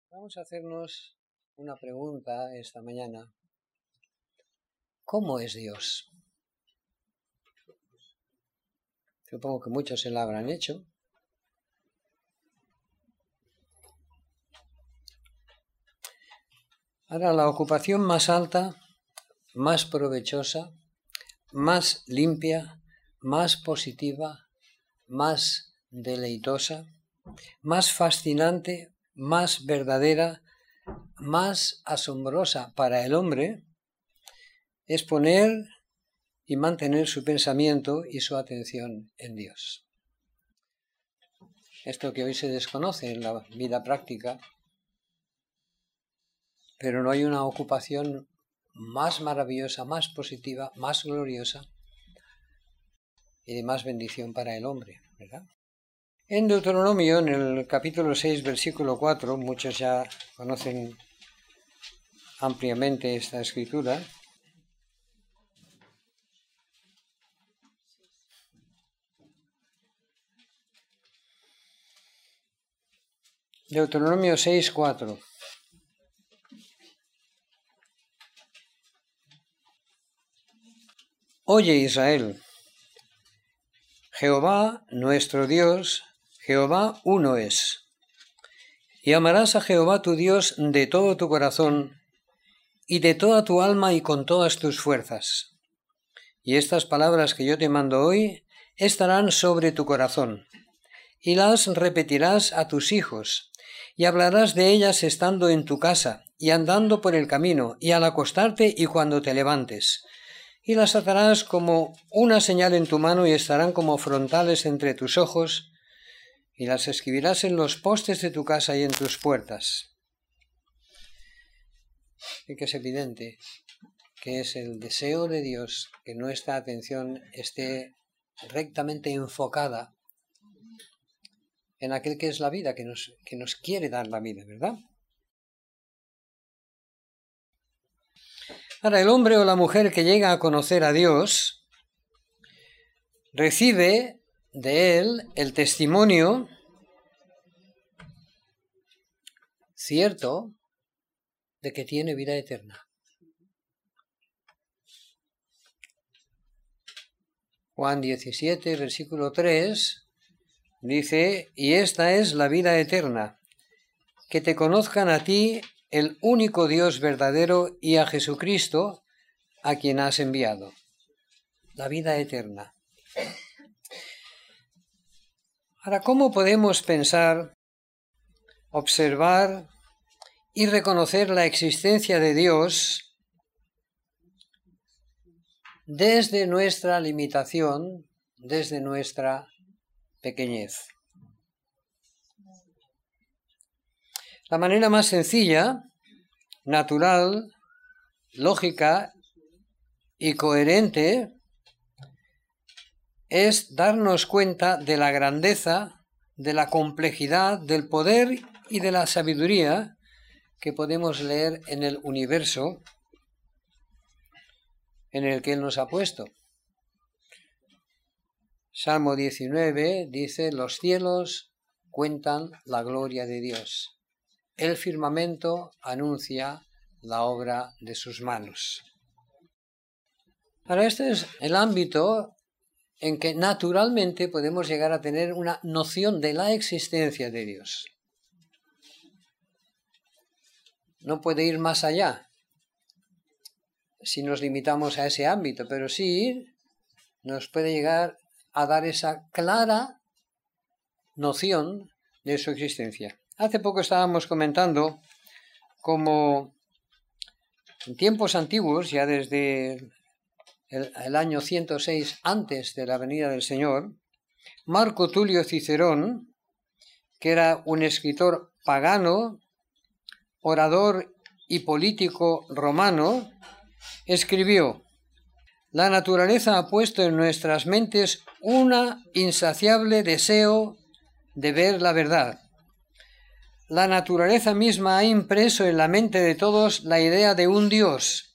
Vamos a hacernos una pregunta esta mañana. ¿Cómo es Dios? Supongo que muchos se la habrán hecho. Ahora, la ocupación más alta, más provechosa, más limpia, más positiva, más deleitosa, más fascinante, más verdadera, más asombrosa para el hombre, es poner y mantener su pensamiento y su atención en Dios. Esto que hoy se desconoce en la vida práctica, pero no hay una ocupación más maravillosa, más positiva, más gloriosa y de más bendición para el hombre, ¿verdad? En Deuteronomio, en el capítulo 6, versículo 4, muchos ya conocen ampliamente esta escritura. Deuteronomio 6, 4. Oye Israel, Jehová nuestro Dios, Jehová uno es. Y amarás a Jehová tu Dios de todo tu corazón y de toda tu alma y con todas tus fuerzas. Y estas palabras que yo te mando hoy estarán sobre tu corazón, y las repetirás a tus hijos, y hablarás de ellas estando en tu casa, y andando por el camino, y al acostarte y cuando te levantes. Y las atarás como una señal en tu mano y estarán como frontales entre tus ojos, y las escribirás en los postes de tu casa y en tus puertas. Y que es evidente que es el deseo de Dios que nuestra atención esté rectamente enfocada en aquel que es la vida, que nos quiere dar la vida, ¿verdad? Ahora, el hombre o la mujer que llega a conocer a Dios recibe de él el testimonio cierto de que tiene vida eterna. Juan 17, versículo 3, dice, y esta es la vida eterna, que te conozcan a ti, el único Dios verdadero, y a Jesucristo, a quien has enviado. La vida eterna. Ahora, ¿cómo podemos pensar, observar y reconocer la existencia de Dios desde nuestra limitación, desde nuestra pequeñez? La manera más sencilla, natural, lógica y coherente es darnos cuenta de la grandeza, de la complejidad, del poder y de la sabiduría que podemos leer en el universo en el que Él nos ha puesto. Salmo 19 dice, los cielos cuentan la gloria de Dios. El firmamento anuncia la obra de sus manos. Ahora, este es el ámbito en que naturalmente podemos llegar a tener una noción de la existencia de Dios. No puede ir más allá si nos limitamos a ese ámbito, pero sí nos puede llegar a dar esa clara noción de su existencia. Hace poco estábamos comentando cómo en tiempos antiguos, ya desde el año 106 antes de la venida del Señor, Marco Tulio Cicerón, que era un escritor pagano, orador y político romano, escribió, la naturaleza ha puesto en nuestras mentes un insaciable deseo de ver la verdad. La naturaleza misma ha impreso en la mente de todos la idea de un Dios.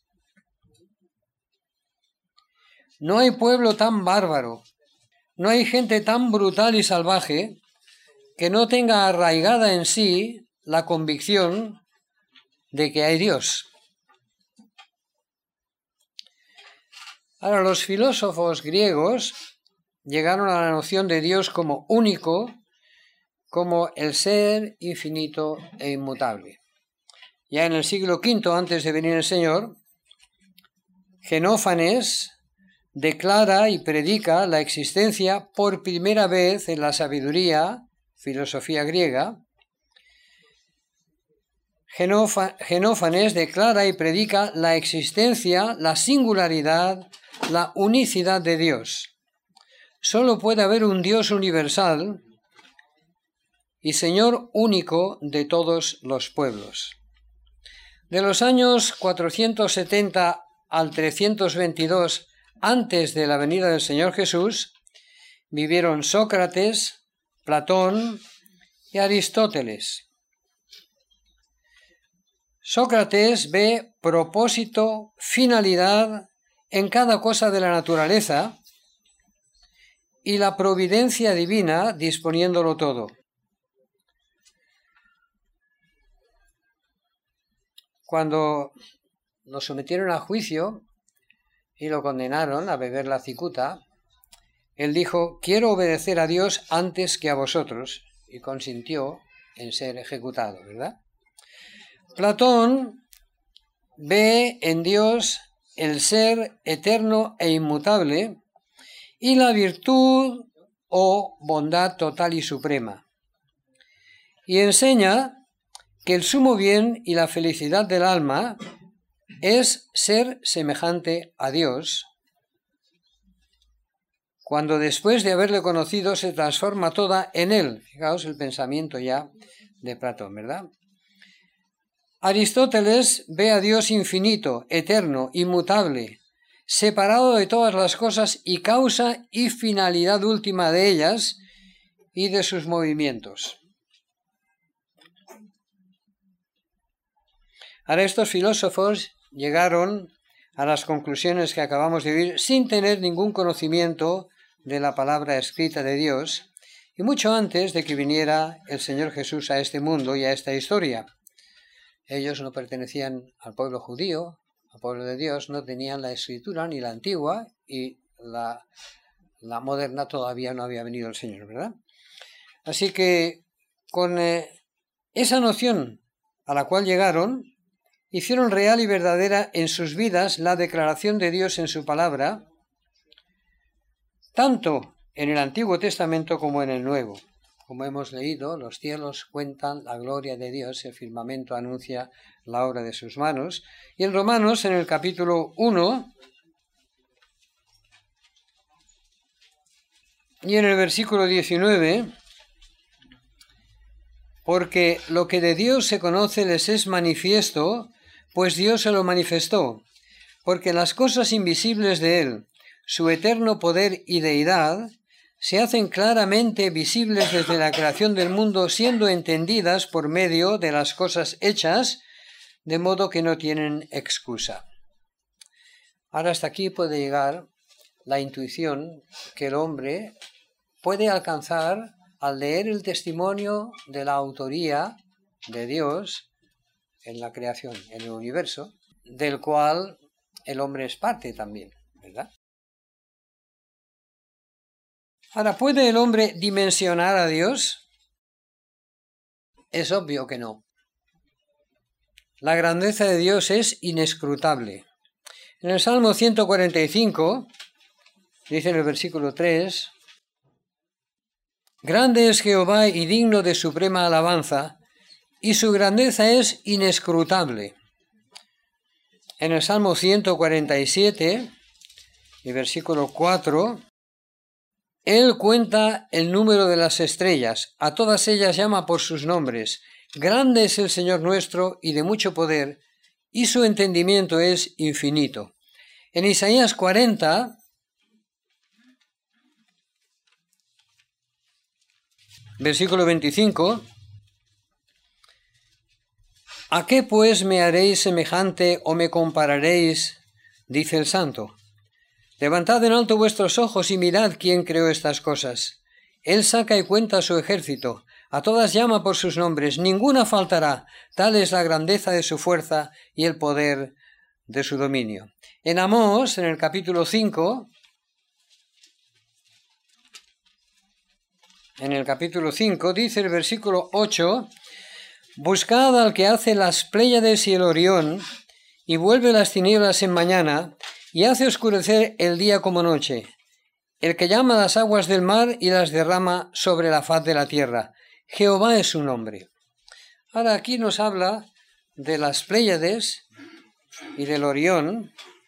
No hay pueblo tan bárbaro, no hay gente tan brutal y salvaje que no tenga arraigada en sí la convicción de que hay Dios. Ahora, los filósofos griegos llegaron a la noción de Dios como único, como el ser infinito e inmutable. Ya en el siglo V antes de venir el Señor, Xenófanes declara y predica la existencia por primera vez en la sabiduría, filosofía griega. Xenófanes declara y predica la existencia, la singularidad, la unicidad de Dios. Solo puede haber un Dios universal y Señor único de todos los pueblos. De los años 470 al 322 antes de la venida del Señor Jesús, vivieron Sócrates, Platón y Aristóteles. Sócrates ve propósito, finalidad en cada cosa de la naturaleza y la providencia divina disponiéndolo todo. Cuando lo sometieron a juicio y lo condenaron a beber la cicuta, él dijo: quiero obedecer a Dios antes que a vosotros, y consintió en ser ejecutado, ¿verdad? Platón ve en Dios el ser eterno e inmutable y la virtud o bondad total y suprema, y enseña que el sumo bien y la felicidad del alma es ser semejante a Dios, cuando después de haberle conocido se transforma toda en él. Fijaos el pensamiento ya de Platón, ¿verdad? Aristóteles ve a Dios infinito, eterno, inmutable, separado de todas las cosas y causa y finalidad última de ellas y de sus movimientos. Ahora, estos filósofos llegaron a las conclusiones que acabamos de oír sin tener ningún conocimiento de la palabra escrita de Dios, y mucho antes de que viniera el Señor Jesús a este mundo y a esta historia. Ellos no pertenecían al pueblo judío, al pueblo de Dios, no tenían la escritura, ni la antigua, y la moderna todavía no había venido el Señor, ¿verdad? Así que con esa noción a la cual llegaron, hicieron real y verdadera en sus vidas la declaración de Dios en su palabra, tanto en el Antiguo Testamento como en el Nuevo. Como hemos leído, los cielos cuentan la gloria de Dios, el firmamento anuncia la obra de sus manos. Y en Romanos, en el capítulo 1, y en el versículo 19, porque lo que de Dios se conoce les es manifiesto, pues Dios se lo manifestó, porque las cosas invisibles de Él, su eterno poder y deidad, se hacen claramente visibles desde la creación del mundo, siendo entendidas por medio de las cosas hechas, de modo que no tienen excusa. Ahora hasta aquí puede llegar la intuición que el hombre puede alcanzar al leer el testimonio de la autoría de Dios en la creación, en el universo, del cual el hombre es parte también, ¿verdad? Ahora, ¿puede el hombre dimensionar a Dios? Es obvio que no. La grandeza de Dios es inescrutable. En el Salmo 145, dice en el versículo 3, grande es Jehová y digno de suprema alabanza, y su grandeza es inescrutable. En el Salmo 147, el versículo 4, Él cuenta el número de las estrellas, a todas ellas llama por sus nombres. Grande es el Señor nuestro y de mucho poder, y su entendimiento es infinito. En Isaías 40, versículo 25, ¿a qué pues me haréis semejante o me compararéis? Dice el Santo. Levantad en alto vuestros ojos y mirad quién creó estas cosas. Él saca y cuenta su ejército, A todas llama por sus nombres, ninguna faltará. Tal es la grandeza de su fuerza y el poder de su dominio. En Amós, en el capítulo 5, dice el versículo 8, buscad al que hace las Pléyades y el Orión, y vuelve las tinieblas en mañana, y hace oscurecer el día como noche, el que llama las aguas del mar y las derrama sobre la faz de la tierra. Jehová es su nombre. Ahora aquí nos habla de las Pléyades y del Orión,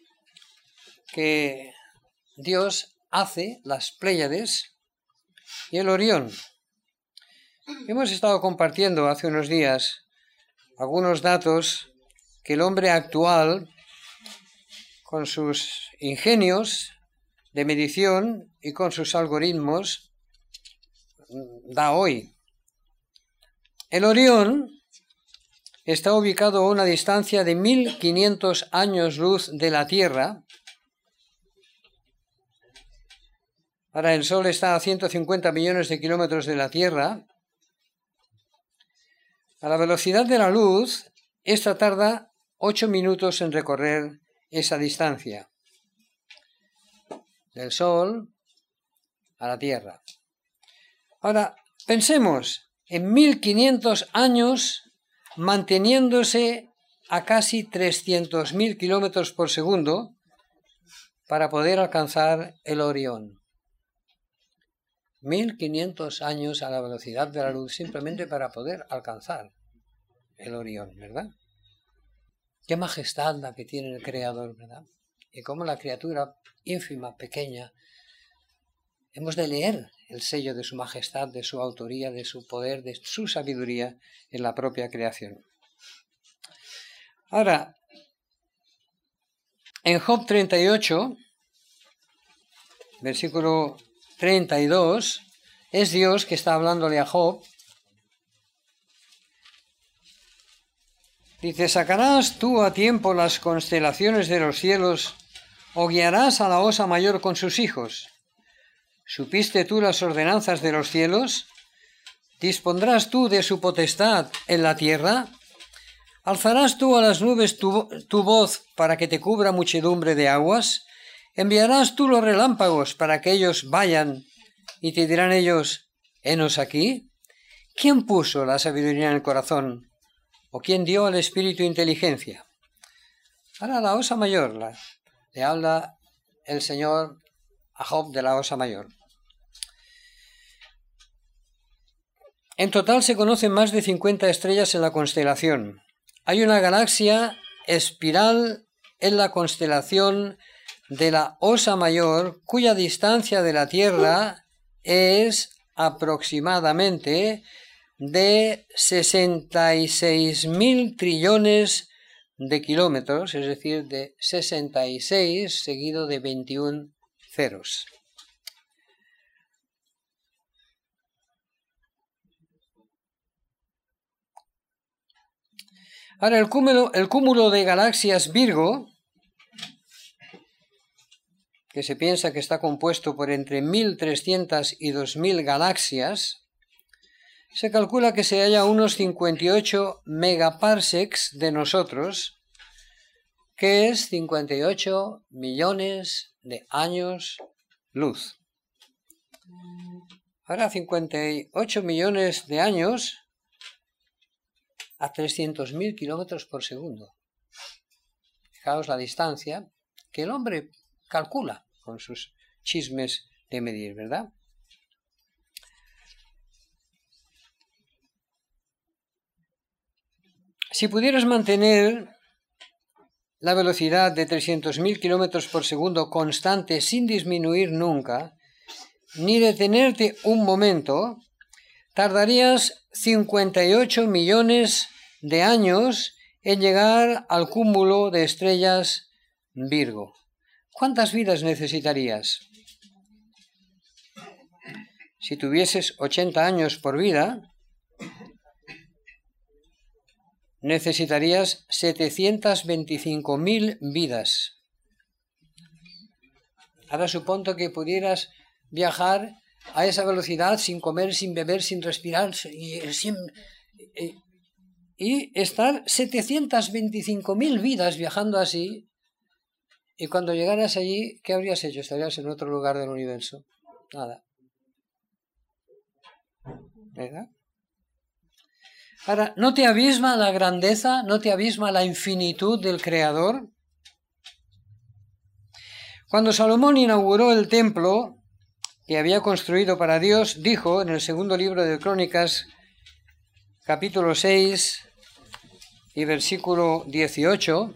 que Dios hace las Pléyades y el Orión. Hemos estado compartiendo hace unos días algunos datos que el hombre actual, con sus ingenios de medición y con sus algoritmos, da hoy. El Orión está ubicado a una distancia de 1500 años luz de la Tierra. Ahora el Sol está a 150 millones de kilómetros de la Tierra. A la velocidad de la luz, esta tarda 8 minutos en recorrer esa distancia. Del Sol a la Tierra. Ahora, pensemos en 1500 años manteniéndose a casi 300.000 kilómetros por segundo para poder alcanzar el Orión. 1500 años a la velocidad de la luz simplemente para poder alcanzar el Orión, ¿verdad? Qué majestad la que tiene el Creador, ¿verdad? Y cómo la criatura ínfima, pequeña, hemos de leer el sello de su majestad, de su autoría, de su poder, de su sabiduría en la propia creación. Ahora, en Job 38, versículo 32, es Dios que está hablándole a Job. Dice, ¿sacarás tú a tiempo las constelaciones de los cielos o guiarás a la Osa Mayor con sus hijos? ¿Supiste tú las ordenanzas de los cielos? ¿Dispondrás tú de su potestad en la tierra? ¿Alzarás tú a las nubes tu voz para que te cubra muchedumbre de aguas? ¿Enviarás tú los relámpagos para que ellos vayan y te dirán ellos, henos aquí? ¿Quién puso la sabiduría en el corazón? ¿O quién dio al espíritu inteligencia? Ahora la Osa Mayor, le habla el Señor a Job de la Osa Mayor. En total se conocen más de 50 estrellas en la constelación. Hay una galaxia espiral en la constelación de la Osa Mayor, cuya distancia de la Tierra es aproximadamente de 66.000 trillones de kilómetros, es decir, de 66 seguido de 21 ceros. Ahora, el cúmulo de galaxias Virgo, que se piensa que está compuesto por entre 1.300 y 2.000 galaxias, se calcula que se halla a unos 58 megaparsecs de nosotros, que es 58 millones de años luz. Ahora 58 millones de años a 300.000 kilómetros por segundo. Fijaos la distancia que el hombre calcula con sus chismes de medir, ¿verdad? Si pudieras mantener la velocidad de 300.000 kilómetros por segundo constante sin disminuir nunca, ni detenerte un momento, tardarías 58 millones de años en llegar al cúmulo de estrellas Virgo. ¿Cuántas vidas necesitarías? Si tuvieses 80 años por vida, necesitarías 725.000 vidas. Ahora supongo que pudieras viajar a esa velocidad, sin comer, sin beber, sin respirar, y estar 725.000 vidas viajando así, y cuando llegaras allí, ¿qué habrías hecho? Estarías en otro lugar del universo. Nada. ¿Verdad? Ahora, ¿no te abisma la grandeza? ¿No te abisma la infinitud del Creador? Cuando Salomón inauguró el templo que había construido para Dios, dijo en el segundo libro de Crónicas, capítulo 6 y versículo 18,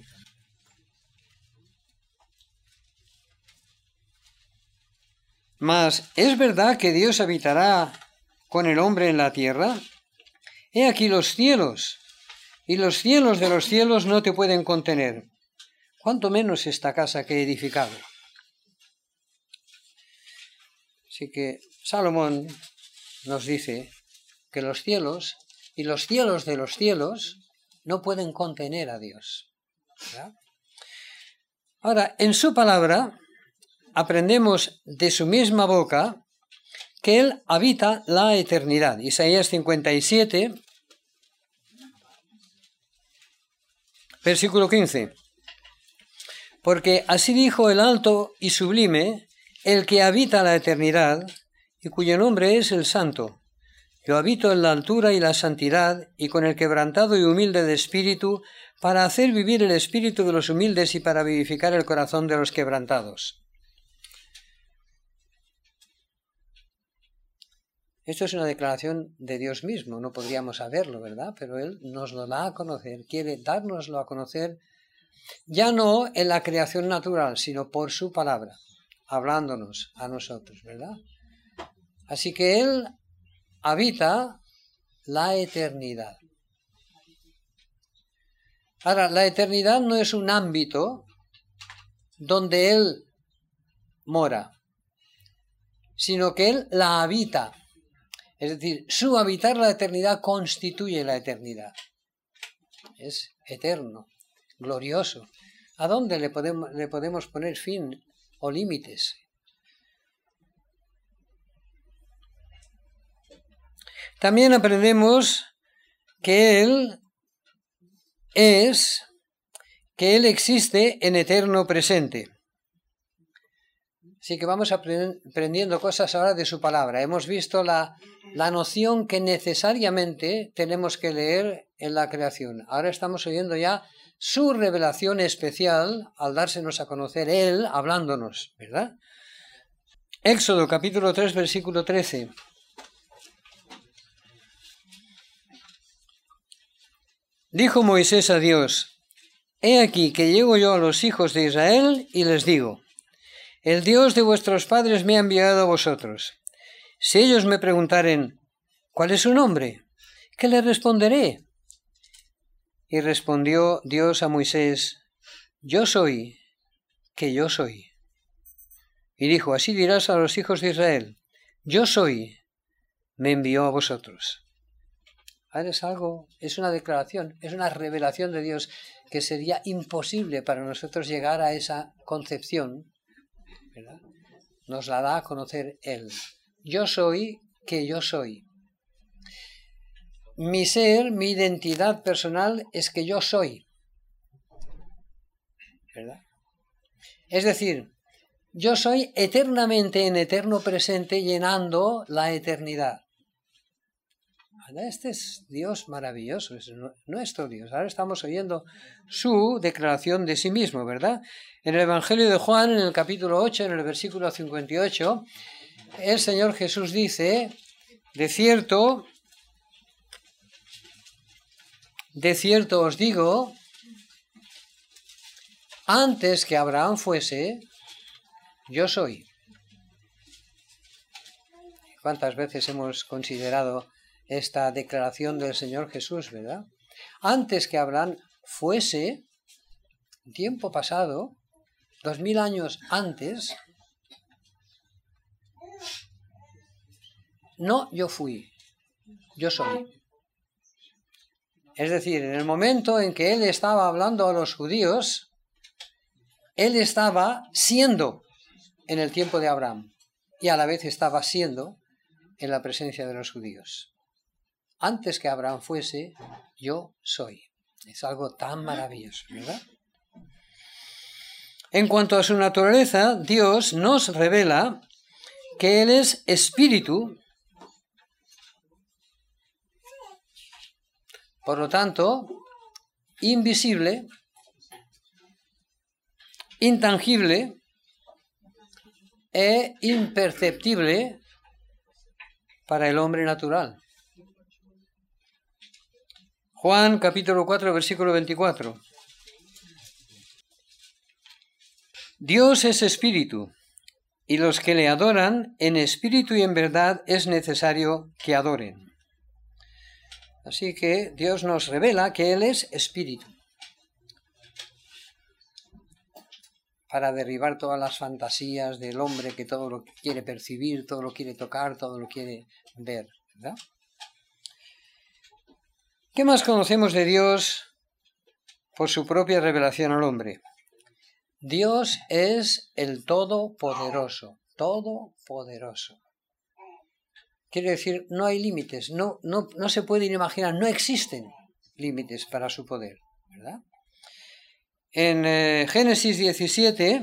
mas ¿es verdad que Dios habitará con el hombre en la tierra? He aquí los cielos, y los cielos de los cielos no te pueden contener, cuanto menos esta casa que he edificado. Así que Salomón nos dice que los cielos y los cielos de los cielos no pueden contener a Dios, ¿verdad? Ahora, en su palabra aprendemos de su misma boca que Él habita la eternidad. Isaías 57, versículo 15. Porque así dijo el alto y sublime, el que habita la eternidad, y cuyo nombre es el Santo. Yo habito en la altura y la santidad, y con el quebrantado y humilde de espíritu, para hacer vivir el espíritu de los humildes y para vivificar el corazón de los quebrantados. Esto es una declaración de Dios mismo, no podríamos saberlo, ¿verdad? Pero Él nos lo da a conocer, quiere dárnoslo a conocer, ya no en la creación natural, sino por su palabra, hablándonos a nosotros, ¿verdad? Así que Él habita la eternidad. Ahora, la eternidad no es un ámbito donde Él mora, sino que Él la habita. Es decir, su habitar la eternidad constituye la eternidad. Es eterno, glorioso. ¿A dónde le podemos poner fin o límites? También aprendemos que Él existe en eterno presente. Así que vamos aprendiendo cosas ahora de su palabra. Hemos visto la noción que necesariamente tenemos que leer en la creación. Ahora estamos oyendo ya su revelación especial al dársenos a conocer Él hablándonos, ¿verdad? Éxodo capítulo 3, versículo 13. Dijo Moisés a Dios: He aquí que llego yo a los hijos de Israel y les digo: El Dios de vuestros padres me ha enviado a vosotros. Si ellos me preguntaren: ¿cuál es su nombre?, ¿qué le responderé? Y respondió Dios a Moisés: Yo soy, que yo soy. Y dijo: Así dirás a los hijos de Israel: Yo soy, me envió a vosotros. Ahora es una declaración, es una revelación de Dios que sería imposible para nosotros llegar a esa concepción, ¿verdad? Nos la da a conocer Él. Yo soy, que yo soy. Mi ser, mi identidad personal es que yo soy, ¿verdad? Es decir, yo soy eternamente en eterno presente, llenando la eternidad. Este es Dios maravilloso, es nuestro Dios. Ahora estamos oyendo su declaración de sí mismo, ¿verdad? En el Evangelio de Juan, en el capítulo 8, en el versículo 58, el Señor Jesús dice: de cierto os digo, antes que Abraham fuese, yo soy. ¿Cuántas veces hemos considerado esta declaración del Señor Jesús, verdad? Antes que Abraham fuese, tiempo pasado, 2000 años antes, no yo fui, yo soy. Es decir, en el momento en que Él estaba hablando a los judíos, Él estaba siendo en el tiempo de Abraham. y a la vez estaba siendo en la presencia de los judíos. Antes que Abraham fuese, yo soy. Es algo tan maravilloso, ¿verdad? En cuanto a su naturaleza, Dios nos revela que Él es espíritu. Por lo tanto, invisible, intangible e imperceptible para el hombre natural. Juan capítulo 4, versículo 24. Dios es espíritu, y los que le adoran en espíritu y en verdad es necesario que adoren. Así que Dios nos revela que Él es espíritu, para derribar todas las fantasías del hombre que todo lo quiere percibir, todo lo quiere tocar, todo lo quiere ver, ¿verdad? ¿Qué más conocemos de Dios por su propia revelación al hombre? Dios es el Todopoderoso, Todopoderoso. Quiere decir, no hay límites, no se pueden imaginar, no existen límites para su poder, ¿verdad? En Génesis 17,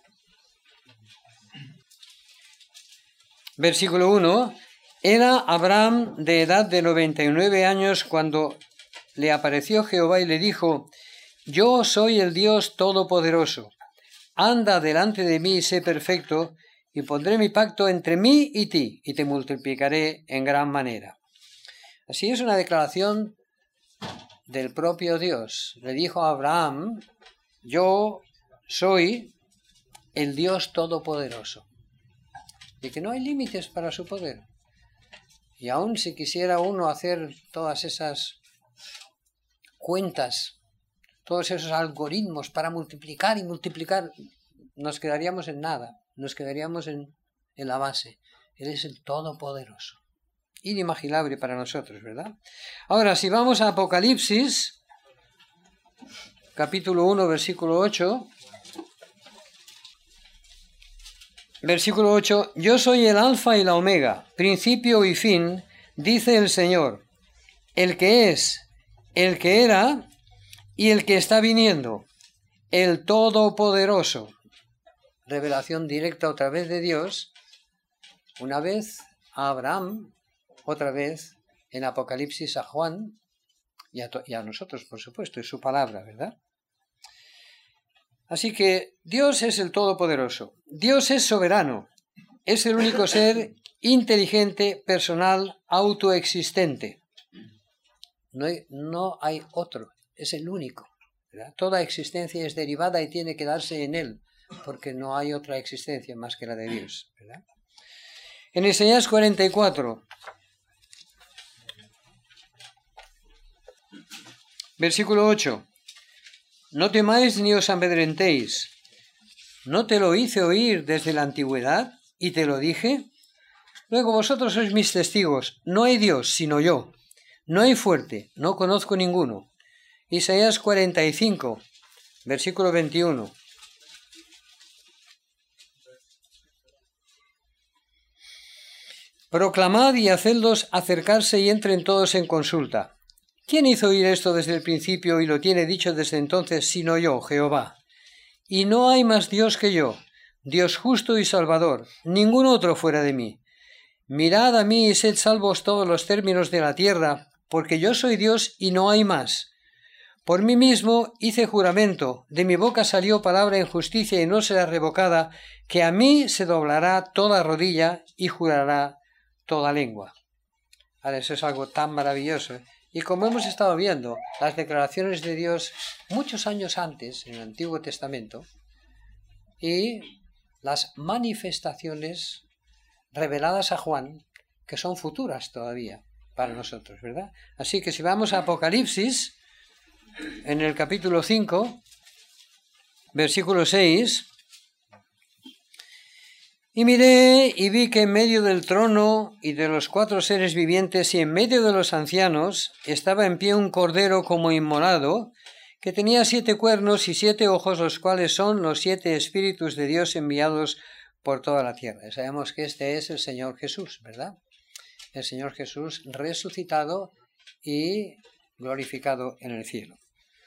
versículo 1, era Abraham de edad de 99 años cuando le apareció Jehová y le dijo: yo soy el Dios Todopoderoso. Anda delante de mí y sé perfecto, y pondré mi pacto entre mí y ti, y te multiplicaré en gran manera. Así es una declaración del propio Dios. Le dijo a Abraham: yo soy el Dios Todopoderoso. Y que no hay límites para su poder. Y aun si quisiera uno hacer todas esas cuentas, todos esos algoritmos para multiplicar y multiplicar, nos quedaríamos en nada, nos quedaríamos en la base. Él es el Todopoderoso. Inimaginable para nosotros, ¿verdad? Ahora, si vamos a Apocalipsis, capítulo 1, versículo 8, versículo 8, yo soy el alfa y la omega, principio y fin, dice el Señor, el que es, el que era y el que está viniendo, el Todopoderoso. Revelación directa otra vez de Dios, una vez a Abraham, otra vez en Apocalipsis a Juan y a nosotros, por supuesto, es su palabra, ¿verdad? Así que Dios es el Todopoderoso, Dios es soberano, es el único ser inteligente, personal, autoexistente. No hay otro. Es el único, ¿verdad? Toda existencia es derivada y tiene que darse en Él, porque no hay otra existencia más que la de Dios, ¿verdad? En Isaías 44, versículo 8, no temáis ni os amedrentéis, ¿no te lo hice oír desde la antigüedad y te lo dije? Luego vosotros sois mis testigos, no hay Dios sino yo, no hay fuerte, no conozco ninguno. Isaías 45, versículo 21. Proclamad y hacedlos acercarse y entren todos en consulta. ¿Quién hizo oír esto desde el principio y lo tiene dicho desde entonces, sino yo, Jehová? Y no hay más Dios que yo, Dios justo y salvador, ningún otro fuera de mí. Mirad a mí y sed salvos todos los términos de la tierra, porque yo soy Dios y no hay más. Por mí mismo hice juramento, de mi boca salió palabra en justicia y no será revocada, que a mí se doblará toda rodilla y jurará toda lengua. Ahora, eso es algo tan maravilloso. Y como hemos estado viendo, las declaraciones de Dios muchos años antes, en el Antiguo Testamento, y las manifestaciones reveladas a Juan, que son futuras todavía para nosotros, ¿verdad? Así que si vamos a Apocalipsis, en el capítulo 5, versículo 6, y miré y vi que en medio del trono y de los 4 seres vivientes y en medio de los ancianos estaba en pie un cordero como inmolado, que tenía 7 cuernos y 7 ojos, los cuales son los 7 espíritus de Dios enviados por toda la tierra. Y sabemos que este es el Señor Jesús, ¿verdad? El Señor Jesús resucitado y glorificado en el cielo.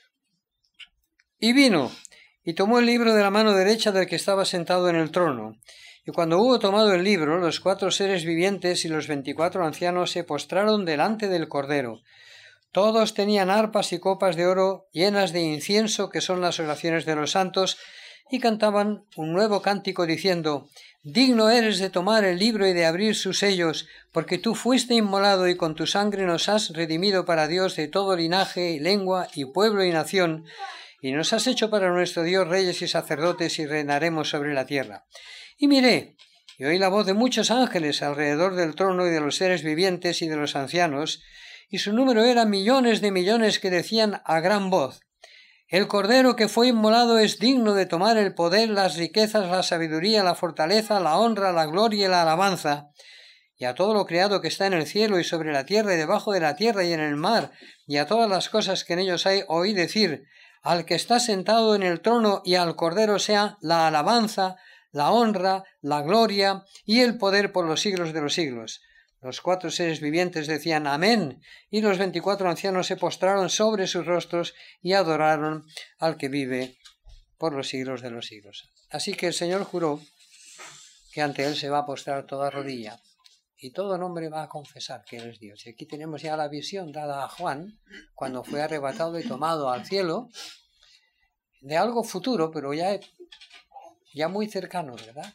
Y vino, y tomó el libro de la mano derecha del que estaba sentado en el trono. Y cuando hubo tomado el libro, los 4 seres vivientes y los 24 ancianos se postraron delante del Cordero. Todos tenían arpas y copas de oro llenas de incienso, que son las oraciones de los santos, y cantaban un nuevo cántico diciendo: Digno eres de tomar el libro y de abrir sus sellos, porque tú fuiste inmolado y con tu sangre nos has redimido para Dios de todo linaje y lengua y pueblo y nación, y nos has hecho para nuestro Dios reyes y sacerdotes y reinaremos sobre la tierra. Y miré, y oí la voz de muchos ángeles alrededor del trono y de los seres vivientes y de los ancianos, y su número era millones de millones, que decían a gran voz: El Cordero que fue inmolado es digno de tomar el poder, las riquezas, la sabiduría, la fortaleza, la honra, la gloria y la alabanza. Y a todo lo creado que está en el cielo y sobre la tierra y debajo de la tierra y en el mar, y a todas las cosas que en ellos hay, oí decir: Al que está sentado en el trono y al Cordero sea la alabanza, la honra, la gloria y el poder por los siglos de los siglos. Los 4 seres vivientes decían amén, y los 24 ancianos se postraron sobre sus rostros y adoraron al que vive por los siglos de los siglos. Así que el Señor juró que ante Él se va a postrar toda rodilla y todo hombre va a confesar que Él es Dios. Y aquí tenemos ya la visión dada a Juan cuando fue arrebatado y tomado al cielo de algo futuro, pero ya muy cercano, ¿verdad?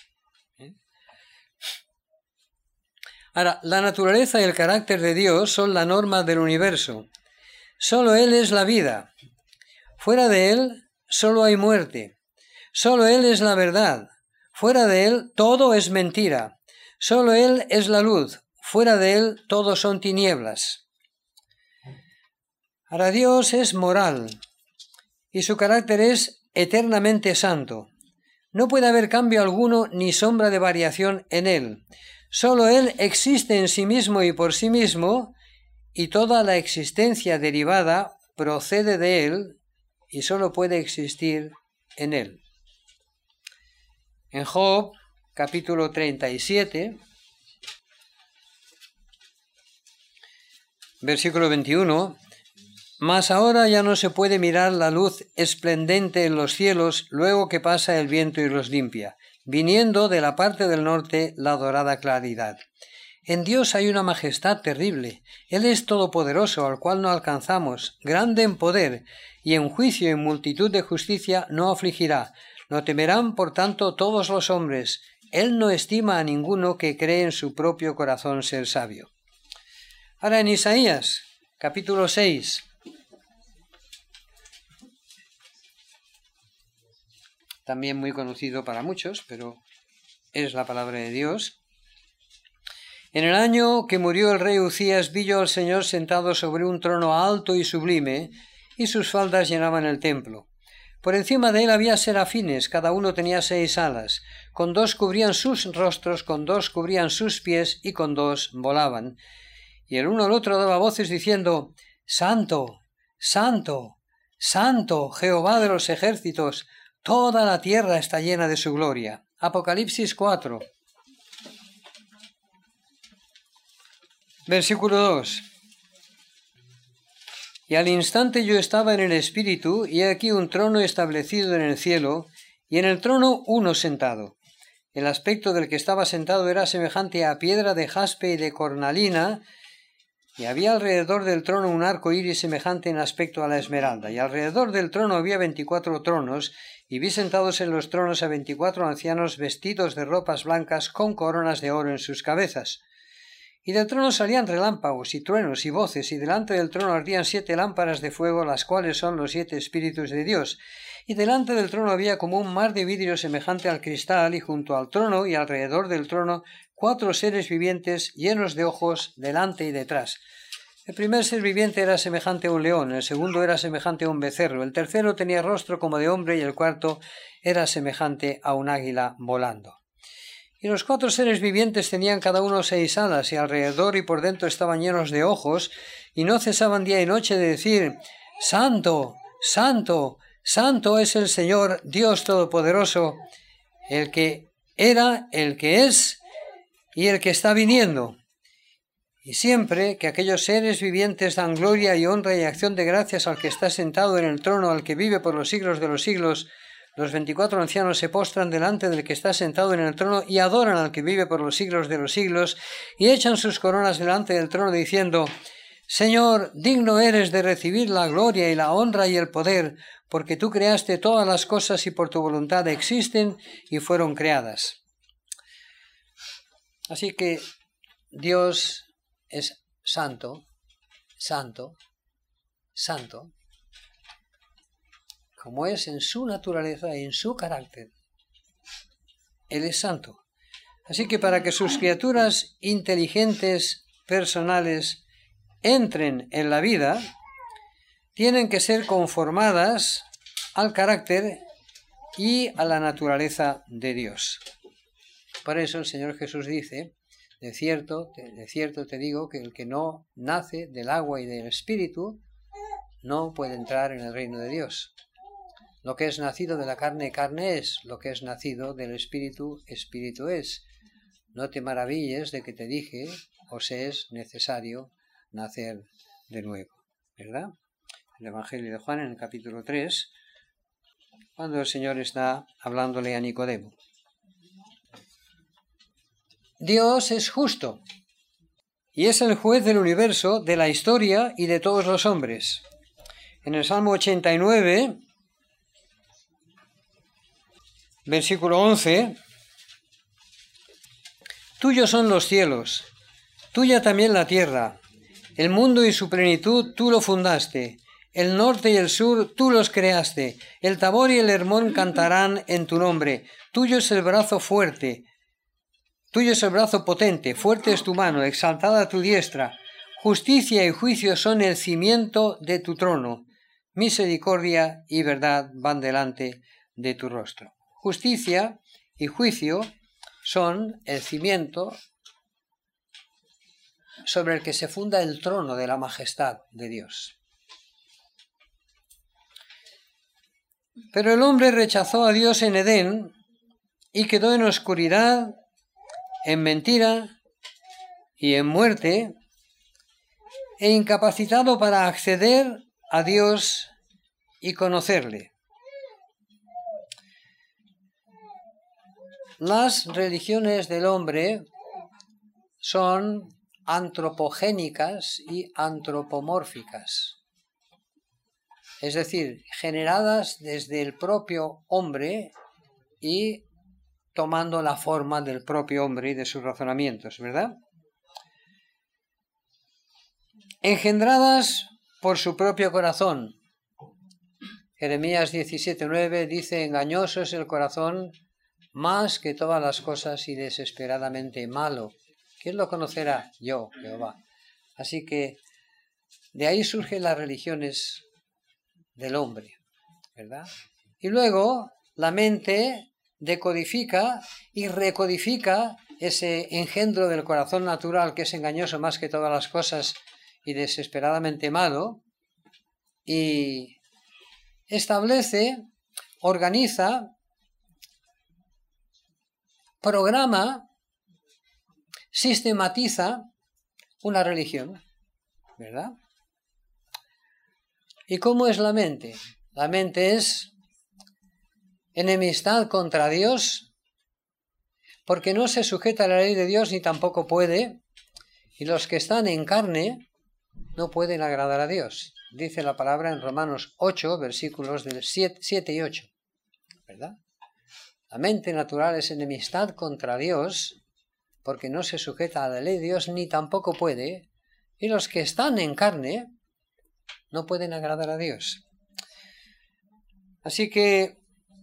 Ahora, la naturaleza y el carácter de Dios son la norma del universo. Solo Él es la vida. Fuera de Él, solo hay muerte. Solo Él es la verdad. Fuera de Él, todo es mentira. Solo Él es la luz. Fuera de Él, todo son tinieblas. Ahora, Dios es moral y su carácter es eternamente santo. No puede haber cambio alguno ni sombra de variación en Él. Solo Él existe en sí mismo y por sí mismo, y toda la existencia derivada procede de Él y solo puede existir en Él. En Job, capítulo 37, versículo 21, Mas ahora ya no se puede mirar la luz esplendente en los cielos luego que pasa el viento y los limpia, viniendo de la parte del norte la dorada claridad. En Dios hay una majestad terrible. Él es todopoderoso, al cual no alcanzamos, grande en poder, y en juicio y en multitud de justicia no afligirá. Lo temerán, por tanto, todos los hombres. Él no estima a ninguno que cree en su propio corazón ser sabio. Ahora en Isaías, capítulo 6, también muy conocido para muchos, pero es la palabra de Dios. En el año que murió el rey Uzías, vi yo al Señor sentado sobre un trono alto y sublime, y sus faldas llenaban el templo. Por encima de él había serafines, cada uno tenía 6 alas, con 2 cubrían sus rostros, con 2 cubrían sus pies, y con 2 volaban. Y el uno al otro daba voces diciendo: Santo, Santo, Santo, Jehová de los ejércitos, toda la tierra está llena de su gloria. Apocalipsis 4, versículo 2. Y al instante yo estaba en el Espíritu, y he aquí un trono establecido en el cielo, y en el trono uno sentado. El aspecto del que estaba sentado era semejante a piedra de jaspe y de cornalina, y había alrededor del trono un arco iris semejante en aspecto a la esmeralda, y alrededor del trono había 24 tronos, y vi sentados en los tronos a 24 ancianos vestidos de ropas blancas con coronas de oro en sus cabezas. Y del trono salían relámpagos y truenos y voces, y delante del trono ardían 7 lámparas de fuego, las cuales son los 7 espíritus de Dios. Y delante del trono había como un mar de vidrio semejante al cristal, y junto al trono y alrededor del trono 4 seres vivientes llenos de ojos delante y detrás. El primer ser viviente era semejante a un león, el segundo era semejante a un becerro, el tercero tenía rostro como de hombre y el cuarto era semejante a un águila volando. Y los 4 seres vivientes tenían cada uno 6 alas, y alrededor y por dentro estaban llenos de ojos, y no cesaban día y noche de decir: Santo, Santo, Santo es el Señor, Dios Todopoderoso, el que era, el que es y el que está viniendo. Y siempre que aquellos seres vivientes dan gloria y honra y acción de gracias al que está sentado en el trono, al que vive por los siglos de los siglos, los 24 ancianos se postran delante del que está sentado en el trono y adoran al que vive por los siglos de los siglos y echan sus coronas delante del trono diciendo: Señor, digno eres de recibir la gloria y la honra y el poder, porque tú creaste todas las cosas y por tu voluntad existen y fueron creadas. Así que Dios es santo, santo, santo, como es en su naturaleza y en su carácter. Él es santo. Así que para que sus criaturas inteligentes, personales, entren en la vida, tienen que ser conformadas al carácter y a la naturaleza de Dios. Por eso el Señor Jesús dice: de cierto te digo que el que no nace del agua y del Espíritu no puede entrar en el reino de Dios. Lo que es nacido de la carne, carne es; lo que es nacido del Espíritu, Espíritu es. No te maravilles de que te dije: os es necesario nacer de nuevo. ¿Verdad? El Evangelio de Juan, en el capítulo 3, cuando el Señor está hablándole a Nicodemo. Dios es justo y es el juez del universo, de la historia y de todos los hombres. En el Salmo 89, versículo 11, tuyos son los cielos, tuya también la tierra, el mundo y su plenitud tú lo fundaste, el norte y el sur tú los creaste, el Tabor y el Hermón cantarán en tu nombre, tuyo es el brazo fuerte, tuyo es el brazo potente, fuerte es tu mano, exaltada tu diestra, justicia y juicio son el cimiento de tu trono, misericordia y verdad van delante de tu rostro. Justicia y juicio son el cimiento sobre el que se funda el trono de la majestad de Dios. Pero el hombre rechazó a Dios en Edén y quedó en oscuridad, en mentira y en muerte, e incapacitado para acceder a Dios y conocerle. Las religiones del hombre son antropogénicas y antropomórficas, es decir, generadas desde el propio hombre y tomando la forma del propio hombre y de sus razonamientos, ¿verdad? Engendradas por su propio corazón. Jeremías 17:9 dice: engañoso es el corazón más que todas las cosas y desesperadamente malo. ¿Quién lo conocerá? Yo, Jehová. Así que de ahí surgen las religiones del hombre, ¿verdad? Y luego la mente decodifica y recodifica ese engendro del corazón natural que es engañoso más que todas las cosas y desesperadamente malo, y establece, organiza, programa, sistematiza una religión, ¿verdad? ¿Y cómo es la mente? La mente es enemistad contra Dios, porque no se sujeta a la ley de Dios ni tampoco puede, y los que están en carne no pueden agradar a Dios. Dice la palabra en Romanos 8, versículos del 7 y 8, ¿verdad? La mente natural es enemistad contra Dios, porque no se sujeta a la ley de Dios ni tampoco puede, y los que están en carne no pueden agradar a Dios. Así que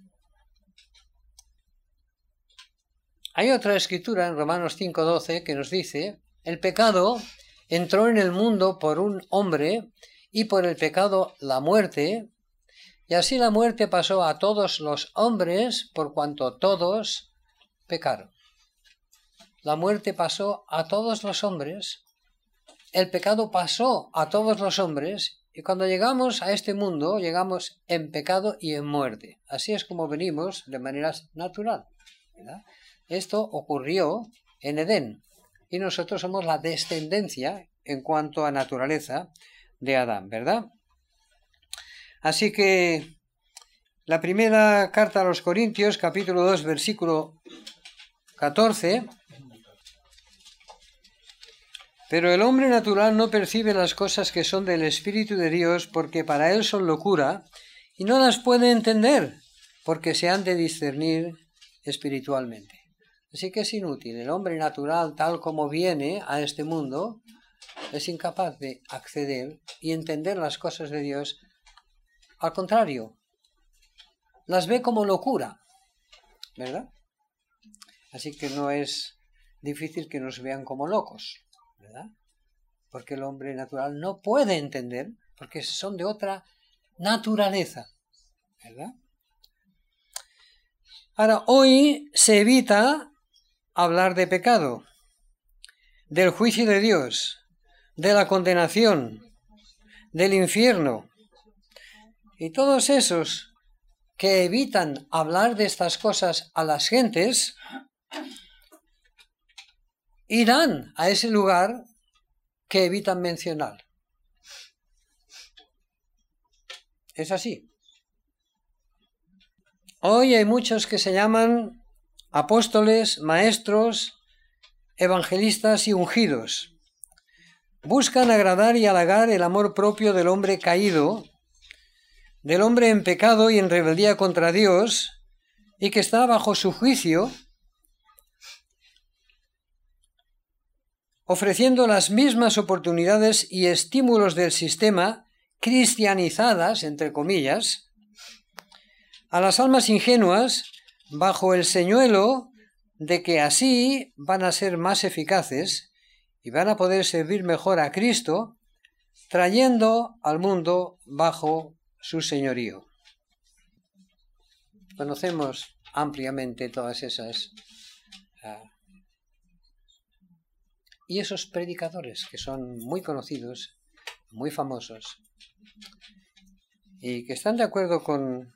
hay otra escritura en Romanos 5:12 que nos dice: el pecado entró en el mundo por un hombre y por el pecado la muerte, y así la muerte pasó a todos los hombres por cuanto todos pecaron. La muerte pasó a todos los hombres, el pecado pasó a todos los hombres, y cuando llegamos a este mundo llegamos en pecado y en muerte. Así es como venimos de manera natural, ¿verdad? Esto ocurrió en Edén y nosotros somos la descendencia en cuanto a naturaleza de Adán, ¿verdad? Así que la primera carta a los Corintios, capítulo 2, versículo 14. Pero el hombre natural no percibe las cosas que son del Espíritu de Dios, porque para él son locura, y no las puede entender, porque se han de discernir espiritualmente. Así que es inútil. El hombre natural, tal como viene a este mundo, es incapaz de acceder y entender las cosas de Dios. Al contrario, las ve como locura, ¿verdad? Así que no es difícil que nos vean como locos, ¿verdad? Porque el hombre natural no puede entender, porque son de otra naturaleza, ¿verdad? Ahora, hoy se evita hablar de pecado, del juicio de Dios, de la condenación, del infierno. Y todos esos que evitan hablar de estas cosas a las gentes, irán a ese lugar que evitan mencionar. Es así. Hoy hay muchos que se llaman apóstoles, maestros, evangelistas y ungidos. Buscan agradar y halagar el amor propio del hombre caído, del hombre en pecado y en rebeldía contra Dios, y que está bajo su juicio, ofreciendo las mismas oportunidades y estímulos del sistema, cristianizadas, entre comillas, a las almas ingenuas, bajo el señuelo de que así van a ser más eficaces y van a poder servir mejor a Cristo, trayendo al mundo bajo su señorío. Conocemos ampliamente todas esas y esos predicadores que son muy conocidos, muy famosos, y que están de acuerdo con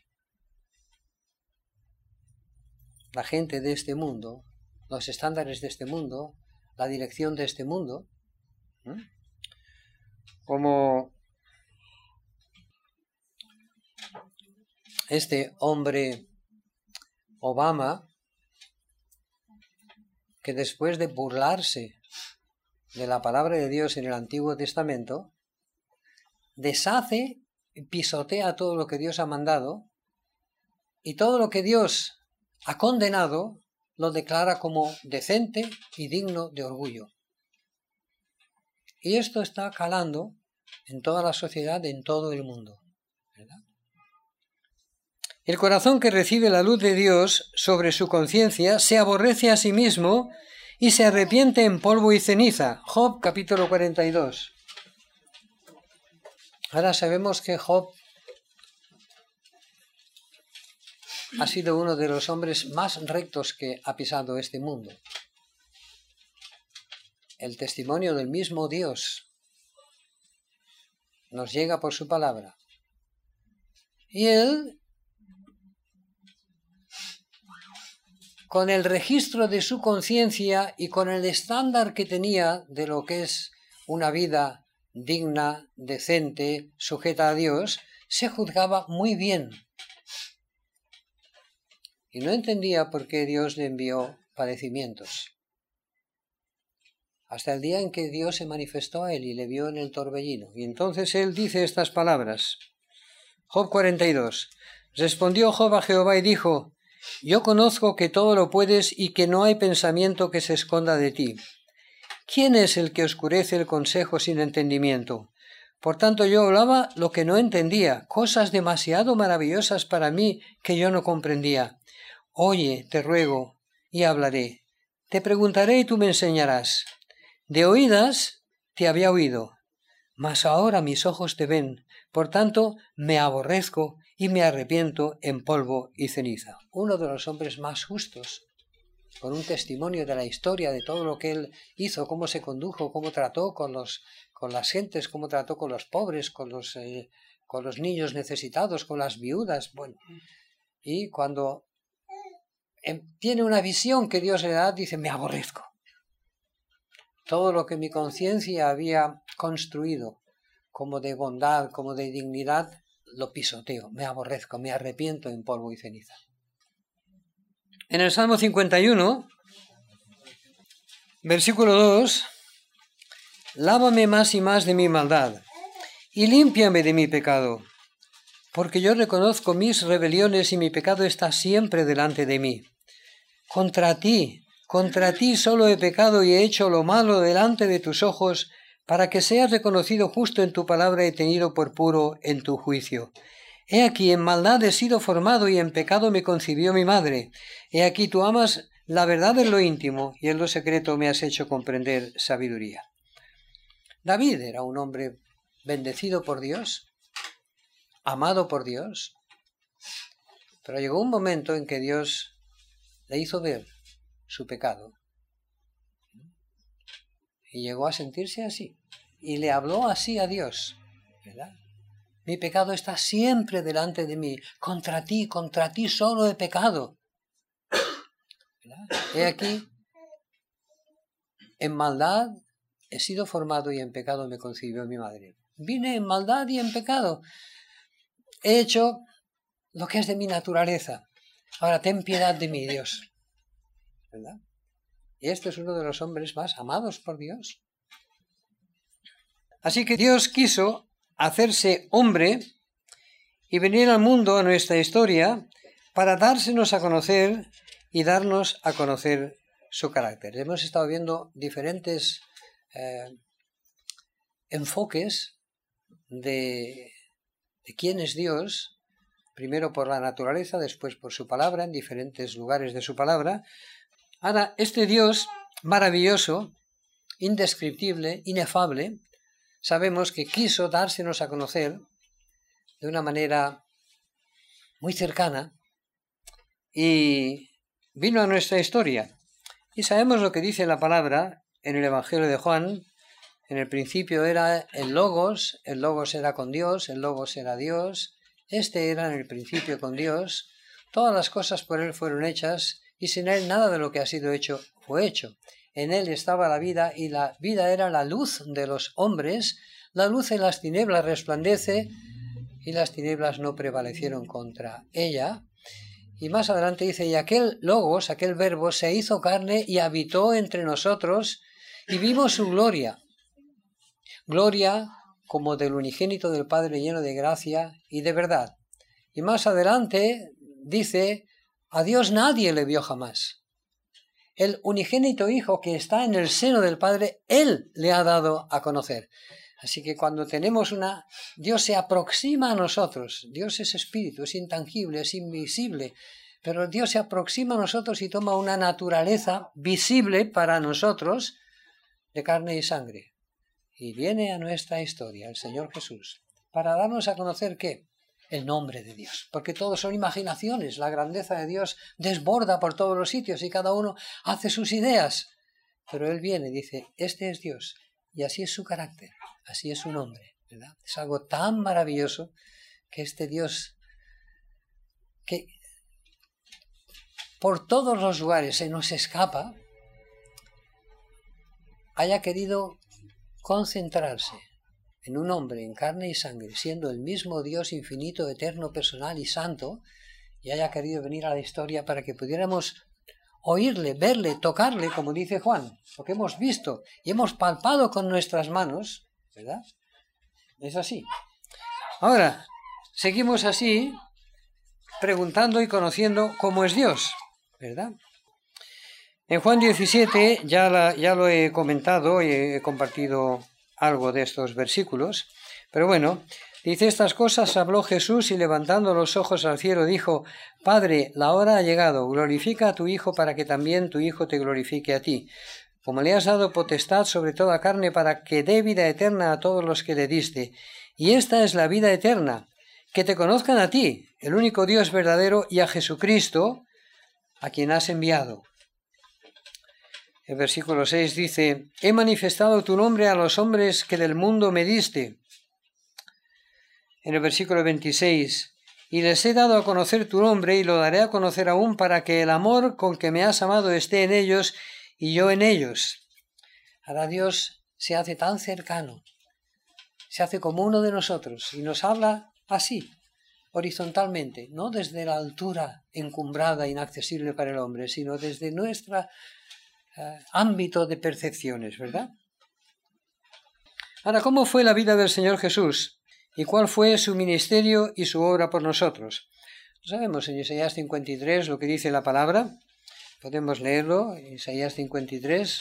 la gente de este mundo, los estándares de este mundo, la dirección de este mundo, como este hombre Obama, que después de burlarse de la palabra de Dios en el Antiguo Testamento, deshace y pisotea todo lo que Dios ha mandado, y todo lo que Dios ha condenado lo declara como decente y digno de orgullo. Y esto está calando en toda la sociedad, en todo el mundo, ¿verdad? El corazón que recibe la luz de Dios sobre su conciencia se aborrece a sí mismo y se arrepiente en polvo y ceniza. Job, capítulo 42. Ahora sabemos que Job ha sido uno de los hombres más rectos que ha pisado este mundo. El testimonio del mismo Dios nos llega por su palabra. Y él, con el registro de su conciencia y con el estándar que tenía de lo que es una vida digna, decente, sujeta a Dios, se juzgaba muy bien. Y no entendía por qué Dios le envió padecimientos. Hasta el día en que Dios se manifestó a él y le vio en el torbellino. Y entonces él dice estas palabras. Job 42. Respondió Job a Jehová y dijo: Yo conozco que todo lo puedes y que no hay pensamiento que se esconda de ti. ¿Quién es el que oscurece el consejo sin entendimiento? Por tanto yo hablaba lo que no entendía, cosas demasiado maravillosas para mí que yo no comprendía. Oye, te ruego, y hablaré. Te preguntaré y tú me enseñarás. De oídas te había oído, mas ahora mis ojos te ven. Por tanto me aborrezco y me arrepiento en polvo y ceniza. Uno de los hombres más justos, con un testimonio de la historia, de todo lo que él hizo, cómo se condujo, cómo trató con las gentes, cómo trató con los pobres, con los niños necesitados, con las viudas. Bueno, y cuando tiene una visión que Dios le da, dice, me aborrezco. Todo lo que mi conciencia había construido como de bondad, como de dignidad, lo pisoteo, me aborrezco, me arrepiento en polvo y ceniza. En el Salmo 51, versículo 2, lávame más y más de mi maldad, y límpiame de mi pecado, porque yo reconozco mis rebeliones y mi pecado está siempre delante de mí. Contra ti solo he pecado y he hecho lo malo delante de tus ojos, para que seas reconocido justo en tu palabra y tenido por puro en tu juicio. He aquí, en maldad he sido formado y en pecado me concibió mi madre. He aquí, tú amas la verdad en lo íntimo y en lo secreto me has hecho comprender sabiduría. David era un hombre bendecido por Dios, amado por Dios, pero llegó un momento en que Dios le hizo ver su pecado y llegó a sentirse así y le habló así a Dios, ¿verdad? Mi pecado está siempre delante de mí, contra ti solo he pecado, ¿verdad? He aquí, en maldad he sido formado y en pecado me concibió mi madre. Vine en maldad y en pecado, he hecho lo que es de mi naturaleza. Ahora ten piedad de mí, Dios, ¿verdad? Y este es uno de los hombres más amados por Dios. Así que Dios quiso hacerse hombre y venir al mundo, a nuestra historia, para dársenos a conocer y darnos a conocer su carácter. Hemos estado viendo diferentes enfoques de quién es Dios, primero por la naturaleza, después por su palabra, en diferentes lugares de su palabra. Ahora, este Dios maravilloso, indescriptible, inefable, sabemos que quiso dársenos a conocer de una manera muy cercana y vino a nuestra historia. Y sabemos lo que dice la palabra en el Evangelio de Juan. En el principio era el Logos era con Dios, el Logos era Dios, este era en el principio con Dios, todas las cosas por él fueron hechas y sin él nada de lo que ha sido hecho fue hecho. En él estaba la vida y la vida era la luz de los hombres, la luz en las tinieblas resplandece y las tinieblas no prevalecieron contra ella. Y más adelante dice, y aquel Logos, aquel verbo, se hizo carne y habitó entre nosotros y vimos su gloria. Gloria como del unigénito del Padre lleno de gracia y de verdad. Y más adelante dice, a Dios nadie le vio jamás. El unigénito Hijo que está en el seno del Padre, Él le ha dado a conocer. Así que cuando tenemos Dios se aproxima a nosotros. Dios es espíritu, es intangible, es invisible. Pero Dios se aproxima a nosotros y toma una naturaleza visible para nosotros de carne y sangre. Y viene a nuestra historia el Señor Jesús para darnos a conocer ¿qué? El nombre de Dios. Porque todos son imaginaciones. La grandeza de Dios desborda por todos los sitios y cada uno hace sus ideas. Pero Él viene y dice, este es Dios. Y así es su carácter. Así es su nombre, ¿verdad? Es algo tan maravilloso que este Dios, que por todos los lugares se nos escapa, haya querido concentrarse en un hombre en carne y sangre, siendo el mismo Dios infinito, eterno, personal y santo, y haya querido venir a la historia para que pudiéramos oírle, verle, tocarle, como dice Juan, lo que hemos visto y hemos palpado con nuestras manos, ¿verdad? Es así. Ahora, seguimos así, preguntando y conociendo cómo es Dios, ¿verdad? En Juan 17, ya lo he comentado y he compartido algo de estos versículos, pero bueno, dice, estas cosas habló Jesús y levantando los ojos al cielo dijo, Padre, la hora ha llegado, glorifica a tu Hijo para que también tu Hijo te glorifique a ti, como le has dado potestad sobre toda carne para que dé vida eterna a todos los que le diste. Y esta es la vida eterna, que te conozcan a ti, el único Dios verdadero, y a Jesucristo, a quien has enviado. El versículo 6 dice, he manifestado tu nombre a los hombres que del mundo me diste. En el versículo 26, y les he dado a conocer tu nombre y lo daré a conocer aún para que el amor con que me has amado esté en ellos y yo en ellos. Ahora Dios se hace tan cercano, se hace como uno de nosotros y nos habla así, horizontalmente, no desde la altura encumbrada, inaccesible para el hombre, sino desde nuestro ámbito de percepciones, ¿verdad? Ahora, ¿cómo fue la vida del Señor Jesús? ¿Y cuál fue su ministerio y su obra por nosotros? Sabemos en Isaías 53 lo que dice la palabra. Podemos leerlo, Isaías 53.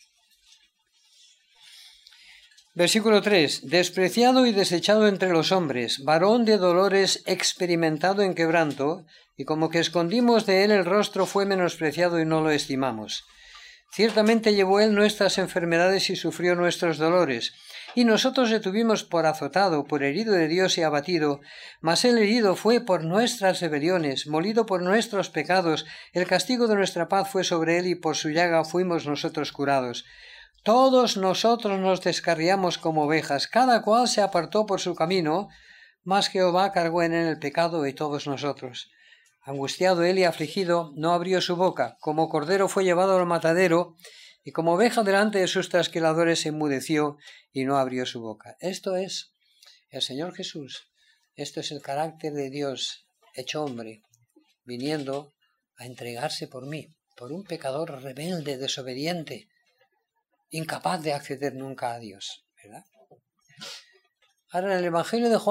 Versículo 3. Despreciado y desechado entre los hombres, varón de dolores, experimentado en quebranto, y como que escondimos de él el rostro, fue menospreciado y no lo estimamos. Ciertamente llevó él nuestras enfermedades y sufrió nuestros dolores, y nosotros le tuvimos por azotado, por herido de Dios y abatido, mas el herido fue por nuestras rebeliones, molido por nuestros pecados, el castigo de nuestra paz fue sobre él, y por su llaga fuimos nosotros curados. Todos nosotros nos descarriamos como ovejas, cada cual se apartó por su camino, mas Jehová cargó en él el pecado de todos nosotros. Angustiado él y afligido, no abrió su boca, como cordero fue llevado al matadero, y como oveja delante de sus trasquiladores se enmudeció y no abrió su boca. Esto es el Señor Jesús, esto es el carácter de Dios hecho hombre, viniendo a entregarse por mí, por un pecador rebelde, desobediente, incapaz de acceder nunca a Dios, ¿verdad? Ahora en el Evangelio de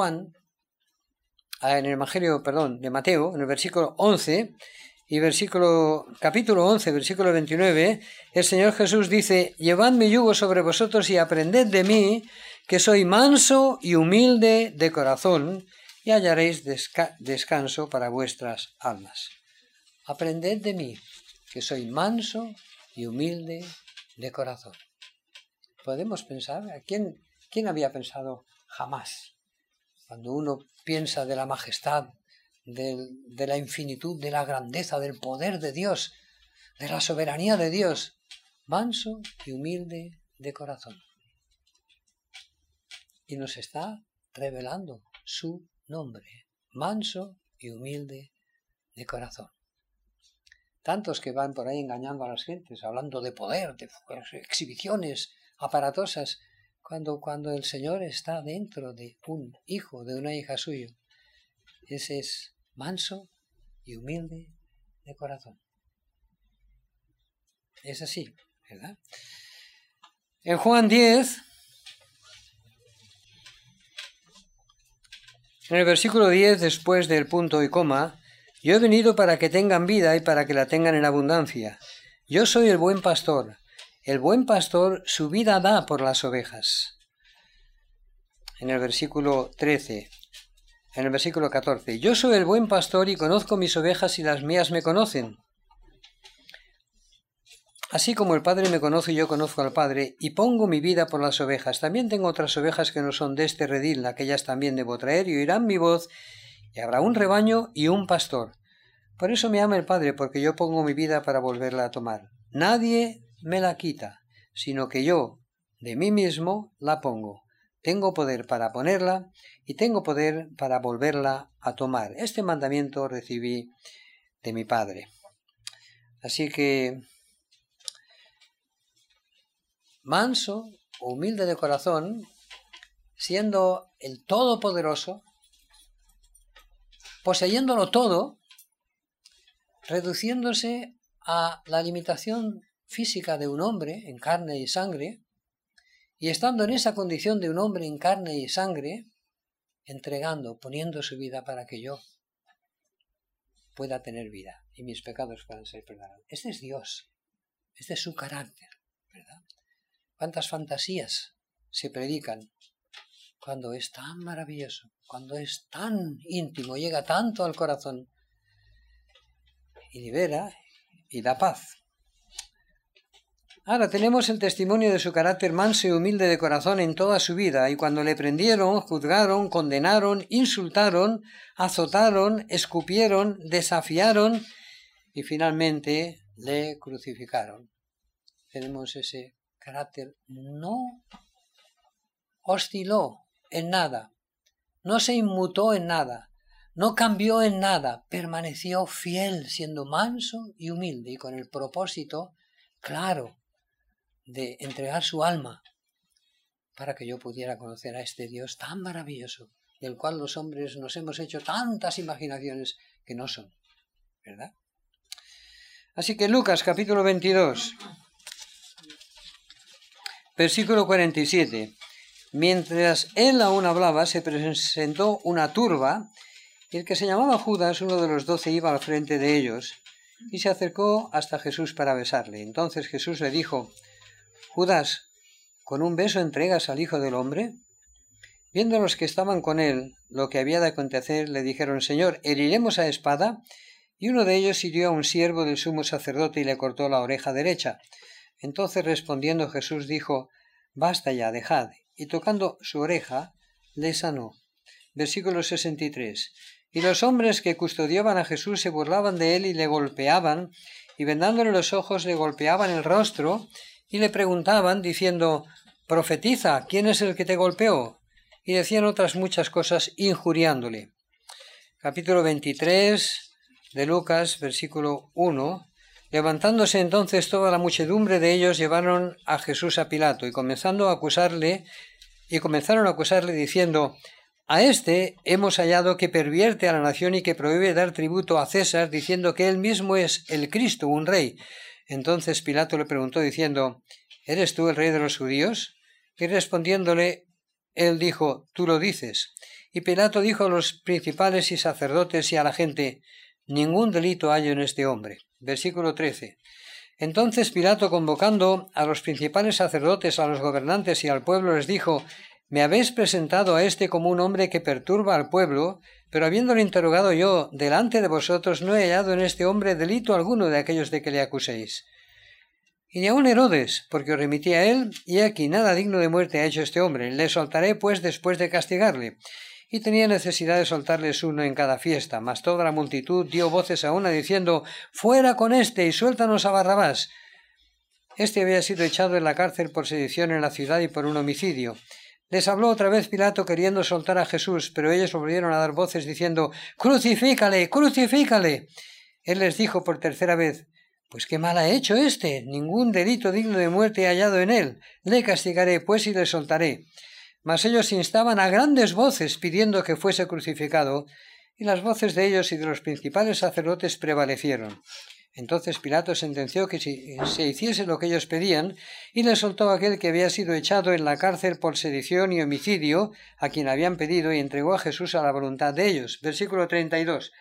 de Mateo, en el versículo 11 y capítulo 11, versículo 29, el Señor Jesús dice: llevad mi yugo sobre vosotros y aprended de mí, que soy manso y humilde de corazón, y hallaréis descanso para vuestras almas. Aprended de mí, que soy manso y humilde de corazón. Podemos pensar, ¿quién había pensado jamás? Cuando uno piensa de la majestad, de la infinitud, de la grandeza, del poder de Dios, de la soberanía de Dios, manso y humilde de corazón. Y nos está revelando su nombre, manso y humilde de corazón. Tantos que van por ahí engañando a las gentes, hablando de poder, de exhibiciones aparatosas, cuando el Señor está dentro de un hijo, de una hija suya. Ese es manso y humilde de corazón. Es así, ¿verdad? En Juan 10, en el versículo 10, después del punto y coma, yo he venido para que tengan vida y para que la tengan en abundancia. Yo soy el buen pastor. El buen pastor su vida da por las ovejas. En el versículo 13, en el versículo 14, yo soy el buen pastor y conozco mis ovejas y las mías me conocen. Así como el Padre me conoce, yo conozco al Padre y pongo mi vida por las ovejas. También tengo otras ovejas que no son de este redil, aquellas también debo traer y oirán mi voz, y habrá un rebaño y un pastor. Por eso me ama el Padre, porque yo pongo mi vida para volverla a tomar. Nadie me la quita, sino que yo, de mí mismo, la pongo. Tengo poder para ponerla y tengo poder para volverla a tomar. Este mandamiento recibí de mi Padre. Así que, manso, humilde de corazón, siendo el Todopoderoso, poseyéndolo todo, reduciéndose a la limitación física de un hombre en carne y sangre, y estando en esa condición de un hombre en carne y sangre, entregando, poniendo su vida para que yo pueda tener vida y mis pecados puedan ser perdonados. Este es Dios, este es su carácter, ¿verdad? ¿Cuántas fantasías se predican cuando es tan maravilloso, cuando es tan íntimo, llega tanto al corazón y libera y da paz? Ahora tenemos el testimonio de su carácter manso y humilde de corazón en toda su vida, y cuando le prendieron, juzgaron, condenaron, insultaron, azotaron, escupieron, desafiaron y finalmente le crucificaron. Tenemos ese carácter, no osciló en nada, no se inmutó en nada, no cambió en nada, permaneció fiel, siendo manso y humilde, y con el propósito claro de entregar su alma para que yo pudiera conocer a este Dios tan maravilloso, del cual los hombres nos hemos hecho tantas imaginaciones que no son, ¿verdad? Así que Lucas capítulo 22, versículo 47. Mientras él aún hablaba, se presentó una turba, y el que se llamaba Judas, uno de los 12, iba al frente de ellos, y se acercó hasta Jesús para besarle. Entonces Jesús le dijo: Judas, ¿con un beso entregas al Hijo del Hombre? Viendo los que estaban con él lo que había de acontecer, le dijeron: Señor, ¿heriremos a espada? Y uno de ellos hirió a un siervo del sumo sacerdote y le cortó la oreja derecha. Entonces respondiendo Jesús dijo: Basta ya, dejad. Y tocando su oreja, le sanó. Versículo 63. Y los hombres que custodiaban a Jesús se burlaban de él y le golpeaban, y vendándole los ojos le golpeaban el rostro, y le preguntaban, diciendo: Profetiza, ¿quién es el que te golpeó? Y decían otras muchas cosas, injuriándole. Capítulo 23 de Lucas, versículo 1. Levantándose entonces toda la muchedumbre de ellos, llevaron a Jesús a Pilato, y comenzaron a acusarle diciendo: A este hemos hallado que pervierte a la nación y que prohíbe dar tributo a César, diciendo que él mismo es el Cristo, un rey. Entonces Pilato le preguntó diciendo: ¿Eres tú el rey de los judíos? Y respondiéndole, él dijo: Tú lo dices. Y Pilato dijo a los principales y sacerdotes y a la gente: Ningún delito hallo en este hombre. Versículo 13. Entonces Pilato, convocando a los principales sacerdotes, a los gobernantes y al pueblo, les dijo: Me habéis presentado a este como un hombre que perturba al pueblo, pero habiéndole interrogado yo delante de vosotros, no he hallado en este hombre delito alguno de aquellos de que le acuséis. Y ni aun Herodes, porque os remití a él, y aquí nada digno de muerte ha hecho este hombre. Le soltaré pues después de castigarle. Y tenía necesidad de soltarles uno en cada fiesta, mas toda la multitud dio voces a una diciendo: Fuera con éste y suéltanos a Barrabás. Este había sido echado en la cárcel por sedición en la ciudad y por un homicidio. Les habló otra vez Pilato queriendo soltar a Jesús, pero ellos volvieron a dar voces diciendo: Crucifícale, crucifícale. Él les dijo por tercera vez: Pues qué mal ha hecho éste, ningún delito digno de muerte he hallado en él. Le castigaré pues y le soltaré. Mas ellos instaban a grandes voces pidiendo que fuese crucificado, y las voces de ellos y de los principales sacerdotes prevalecieron. Entonces Pilato sentenció que se hiciese lo que ellos pedían, y le soltó a aquel que había sido echado en la cárcel por sedición y homicidio, a quien habían pedido, y entregó a Jesús a la voluntad de ellos. Versículo 32.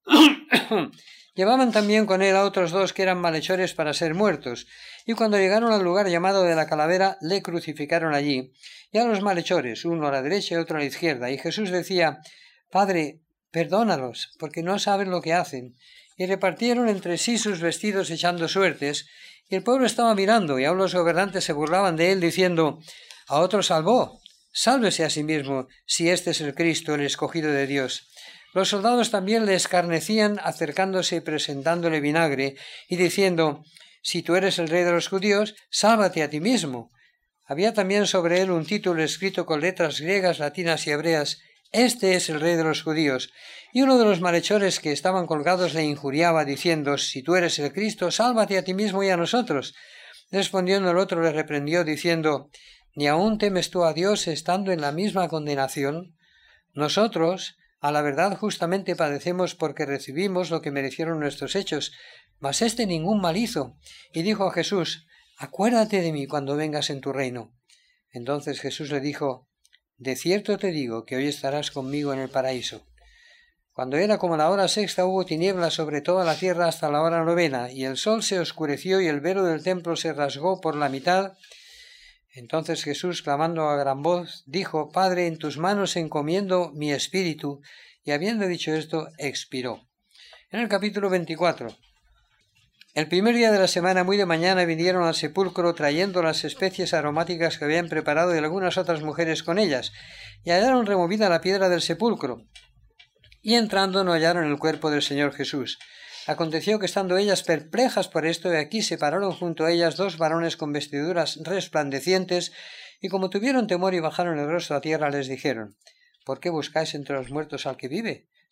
Llevaban también con él a otros 2 que eran malhechores para ser muertos, y cuando llegaron al lugar llamado de la Calavera, le crucificaron allí, y a los malhechores, uno a la derecha y otro a la izquierda. Y Jesús decía: Padre, perdónalos, porque no saben lo que hacen. Y repartieron entre sí sus vestidos echando suertes, y el pueblo estaba mirando, y aun los gobernantes se burlaban de él, diciendo: A otro salvó, sálvese a sí mismo, si este es el Cristo, el escogido de Dios. Los soldados también le escarnecían, acercándose y presentándole vinagre, y diciendo: Si tú eres el rey de los judíos, sálvate a ti mismo. Había también sobre él un título escrito con letras griegas, latinas y hebreas: Este es el rey de los judíos. Y uno de los malhechores que estaban colgados le injuriaba, diciendo: Si tú eres el Cristo, sálvate a ti mismo y a nosotros. Respondiendo el otro le reprendió, diciendo: ¿Ni aún temes tú a Dios estando en la misma condenación? Nosotros, a la verdad, justamente padecemos porque recibimos lo que merecieron nuestros hechos, mas éste ningún mal hizo. Y dijo a Jesús: Acuérdate de mí cuando vengas en tu reino. Entonces Jesús le dijo: De cierto te digo que hoy estarás conmigo en el paraíso. Cuando era como la hora 6, hubo tinieblas sobre toda la tierra hasta la hora 9, y el sol se oscureció y el velo del templo se rasgó por la mitad. Entonces Jesús, clamando a gran voz, dijo: Padre, en tus manos encomiendo mi espíritu. Y habiendo dicho esto, expiró. En el capítulo 24. El primer día de la semana, muy de mañana, vinieron al sepulcro trayendo las especies aromáticas que habían preparado y algunas otras mujeres con ellas, y hallaron removida la piedra del sepulcro. Y entrando no hallaron el cuerpo del Señor Jesús. Aconteció que estando ellas perplejas por esto, de aquí se pararon junto a ellas 2 varones con vestiduras resplandecientes, y como tuvieron temor y bajaron el rostro a tierra, les dijeron: ¿Por qué buscáis entre los muertos al que vive?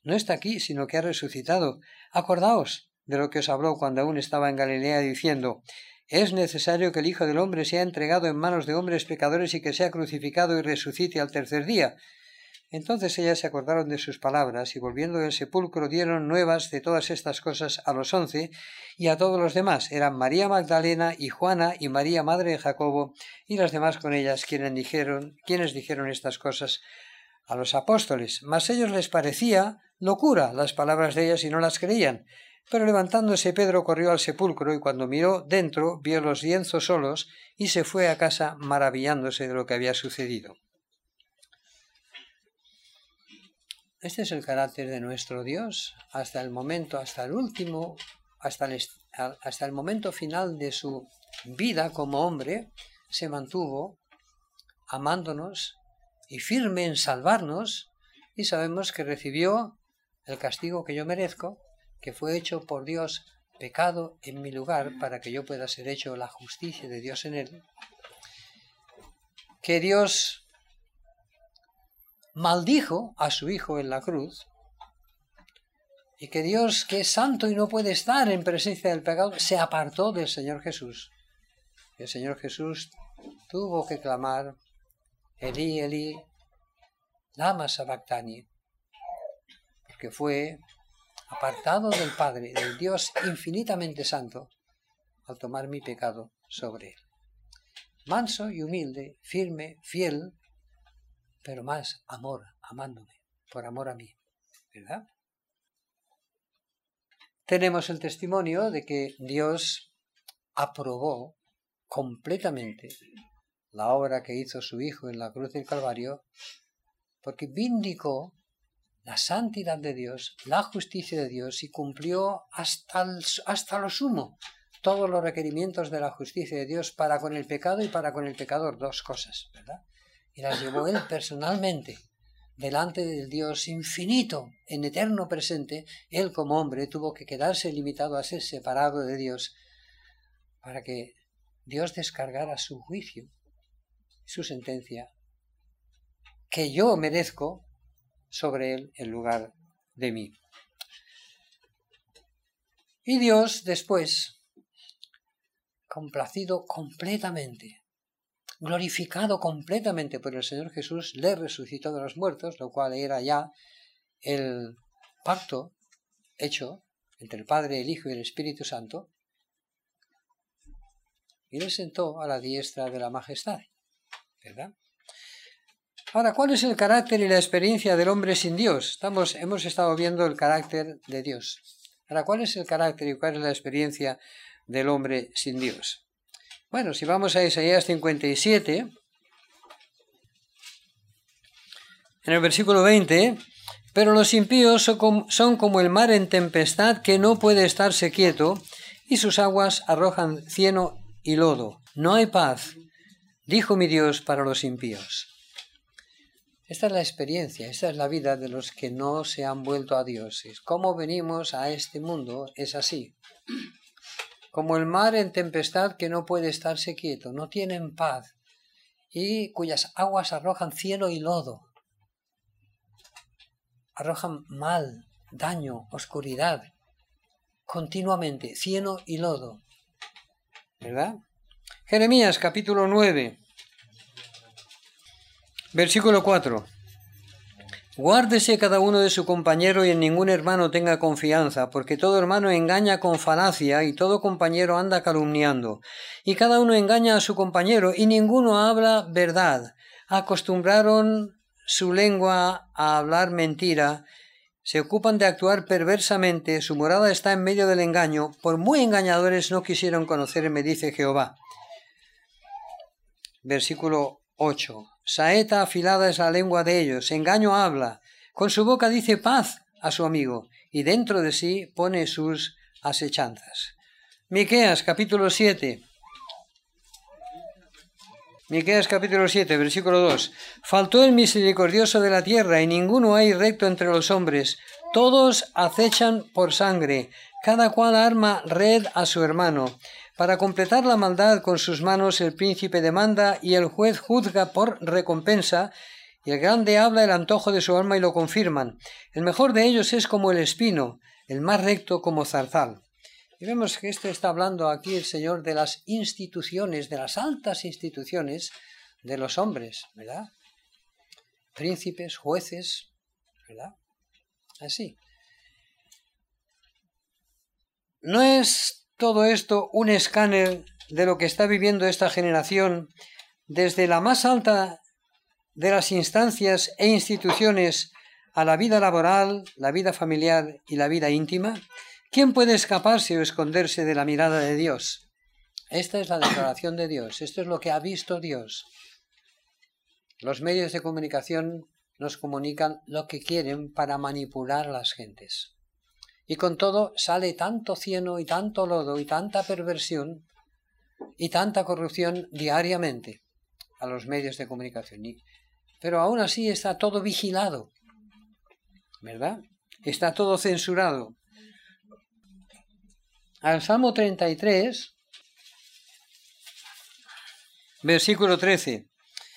no está aquí, sino que ha resucitado. Acordaos de lo que os habló cuando aún estaba en Galilea, diciendo: es necesario que el Hijo del Hombre sea entregado en manos de hombres pecadores y que sea crucificado y resucite al tercer día. Entonces ellas se acordaron de sus palabras, y volviendo del sepulcro dieron nuevas de todas estas cosas a los 11 y a todos los demás. Eran María Magdalena y Juana y María, madre de Jacobo, y las demás con ellas, quienes dijeron estas cosas a los apóstoles. Mas a ellos les parecía locura las palabras de ellas y no las creían. Pero levantándose Pedro corrió al sepulcro, y cuando miró dentro vio los lienzos solos, y se fue a casa maravillándose de lo que había sucedido. Este es el carácter de nuestro Dios hasta el momento, hasta el último, hasta el momento final de su vida como hombre. Se mantuvo amándonos y firme en salvarnos, y sabemos que recibió el castigo que yo merezco, que fue hecho por Dios pecado en mi lugar para que yo pueda ser hecho la justicia de Dios en él, que Dios maldijo a su Hijo en la cruz, y que Dios, que es santo y no puede estar en presencia del pecado, se apartó del Señor Jesús. El Señor Jesús tuvo que clamar: Elí, Elí, lama sabactani, porque fue apartado del Padre, del Dios infinitamente santo, al tomar mi pecado sobre él. Manso y humilde, firme, fiel, pero más amor, amándome, por amor a mí, ¿verdad? Tenemos el testimonio de que Dios aprobó completamente la obra que hizo su Hijo en la cruz del Calvario, porque vindicó la santidad de Dios, la justicia de Dios, y cumplió hasta lo sumo todos los requerimientos de la justicia de Dios para con el pecado y para con el pecador, dos cosas, ¿verdad? Y las llevó él personalmente delante del Dios infinito, en eterno presente. Él como hombre tuvo que quedarse limitado a ser separado de Dios para que Dios descargara su juicio, su sentencia, que yo merezco, sobre él en lugar de mí. Y Dios después, complacido completamente, glorificado completamente por el Señor Jesús, le resucitó de los muertos, lo cual era ya el pacto hecho entre el Padre, el Hijo y el Espíritu Santo, y le sentó a la diestra de la majestad, ¿verdad? Ahora, ¿cuál es el carácter y la experiencia del hombre sin Dios? Hemos estado viendo el carácter de Dios. Ahora, ¿cuál es el carácter y cuál es la experiencia del hombre sin Dios? Bueno, si vamos a Isaías 57, en el versículo 20, pero los impíos son como el mar en tempestad, que no puede estarse quieto, y sus aguas arrojan cieno y lodo. No hay paz, dijo mi Dios, para los impíos. Esta es la experiencia, esta es la vida de los que no se han vuelto a Dios. Cómo venimos a este mundo es así. Como el mar en tempestad que no puede estarse quieto, no tienen paz, y cuyas aguas arrojan cieno y lodo. Arrojan mal, daño, oscuridad, continuamente, cieno y lodo. ¿Verdad? Jeremías capítulo 9. Versículo 4. Guárdese cada uno de su compañero y en ningún hermano tenga confianza, porque todo hermano engaña con falacia y todo compañero anda calumniando. Y cada uno engaña a su compañero y ninguno habla verdad. Acostumbraron su lengua a hablar mentira, se ocupan de actuar perversamente, su morada está en medio del engaño, por muy engañadores no quisieron conocerme, dice Jehová. Versículo 8. Saeta afilada es la lengua de ellos, engaño habla, con su boca dice paz a su amigo, y dentro de sí pone sus asechanzas. Miqueas capítulo 7. Miqueas capítulo 7, versículo 2. Faltó el misericordioso de la tierra, y ninguno hay recto entre los hombres. Todos acechan por sangre, cada cual arma red a su hermano. Para completar la maldad con sus manos el príncipe demanda y el juez juzga por recompensa, y el grande habla el antojo de su alma y lo confirman. El mejor de ellos es como el espino, el más recto como zarzal. Y vemos que está hablando aquí el Señor de las instituciones, de las altas instituciones de los hombres, ¿verdad? Príncipes, jueces, ¿verdad? Así. ¿No es todo esto un escáner de lo que está viviendo esta generación desde la más alta de las instancias e instituciones a la vida laboral, la vida familiar y la vida íntima? ¿Quién puede escaparse o esconderse de la mirada de Dios? Esta es la declaración de Dios, esto es lo que ha visto Dios. Los medios de comunicación nos comunican lo que quieren para manipular a las gentes. Y con todo sale tanto cieno y tanto lodo y tanta perversión y tanta corrupción diariamente a los medios de comunicación. Pero aún así está todo vigilado, ¿verdad? Está todo censurado. Al Salmo 33, versículo 13.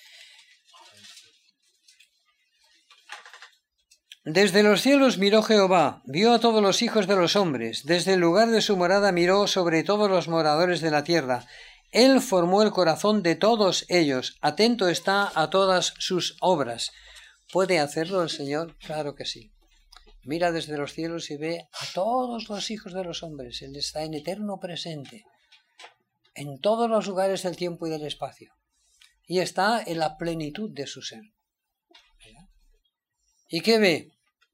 Desde los cielos miró Jehová, vio a todos los hijos de los hombres, desde el lugar de su morada miró sobre todos los moradores de la tierra. Él formó el corazón de todos ellos, atento está a todas sus obras. ¿Puede hacerlo el Señor? Claro que sí. Mira desde los cielos y ve a todos los hijos de los hombres. Él está en eterno presente, en todos los lugares del tiempo y del espacio. Y está en la plenitud de su ser. ¿Y qué ve?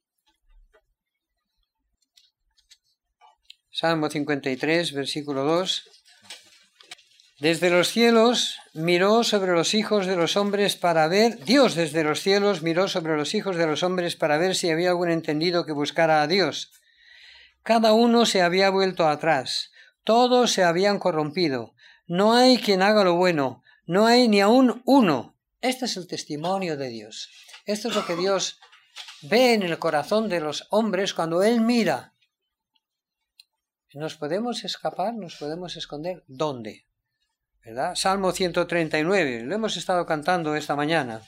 Salmo 53, versículo 2. Desde los cielos miró sobre los hijos de los hombres para ver, Dios desde los cielos miró sobre los hijos de los hombres para ver si había algún entendido que buscara a Dios. Cada uno se había vuelto atrás, todos se habían corrompido. No hay quien haga lo bueno, no hay ni aún uno. Este es el testimonio de Dios. Esto es lo que Dios ve en el corazón de los hombres cuando Él mira. ¿Nos podemos escapar? ¿Nos podemos esconder? ¿Dónde? ¿Verdad? Salmo 139, lo hemos estado cantando esta mañana.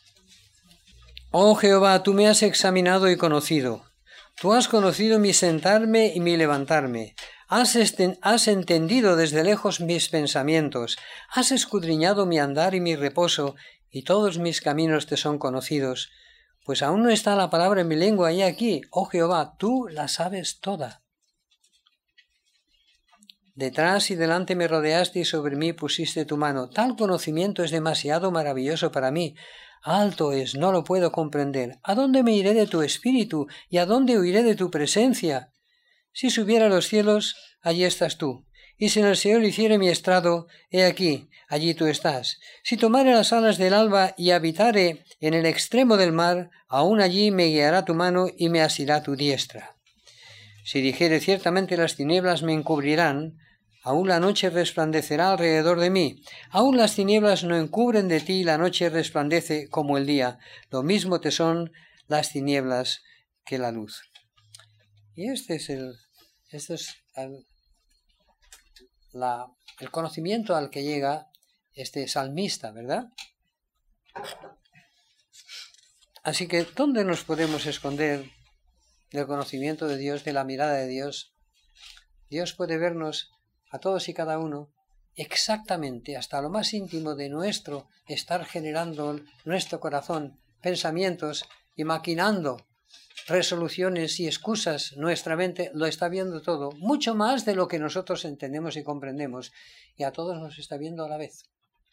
Oh Jehová, tú me has examinado y conocido. Tú has conocido mi sentarme y mi levantarme. Has entendido desde lejos mis pensamientos. Has escudriñado mi andar y mi reposo, y todos mis caminos te son conocidos. Pues aún no está la palabra en mi lengua, y aquí, oh Jehová, tú la sabes toda. Detrás y delante me rodeaste y sobre mí pusiste tu mano. Tal conocimiento es demasiado maravilloso para mí. Alto es, no lo puedo comprender. ¿A dónde me iré de tu espíritu? ¿Y a dónde huiré de tu presencia? Si subiera a los cielos, allí estás tú. Y si en el Seol hiciere mi estrado, he aquí, allí tú estás. Si tomare las alas del alba y habitare en el extremo del mar, aún allí me guiará tu mano y me asirá tu diestra. Si dijere ciertamente las tinieblas me encubrirán, aún la noche resplandecerá alrededor de mí. Aún las tinieblas no encubren de ti, la noche resplandece como el día. Lo mismo te son las tinieblas que la luz. Y este es el conocimiento al que llega este salmista, ¿verdad? Así que, ¿dónde nos podemos esconder del conocimiento de Dios, de la mirada de Dios? Dios puede vernos a todos y cada uno exactamente hasta lo más íntimo de nuestro estar generando nuestro corazón, pensamientos y maquinando resoluciones y excusas. Nuestra mente lo está viendo todo, mucho más de lo que nosotros entendemos y comprendemos, y a todos nos está viendo a la vez.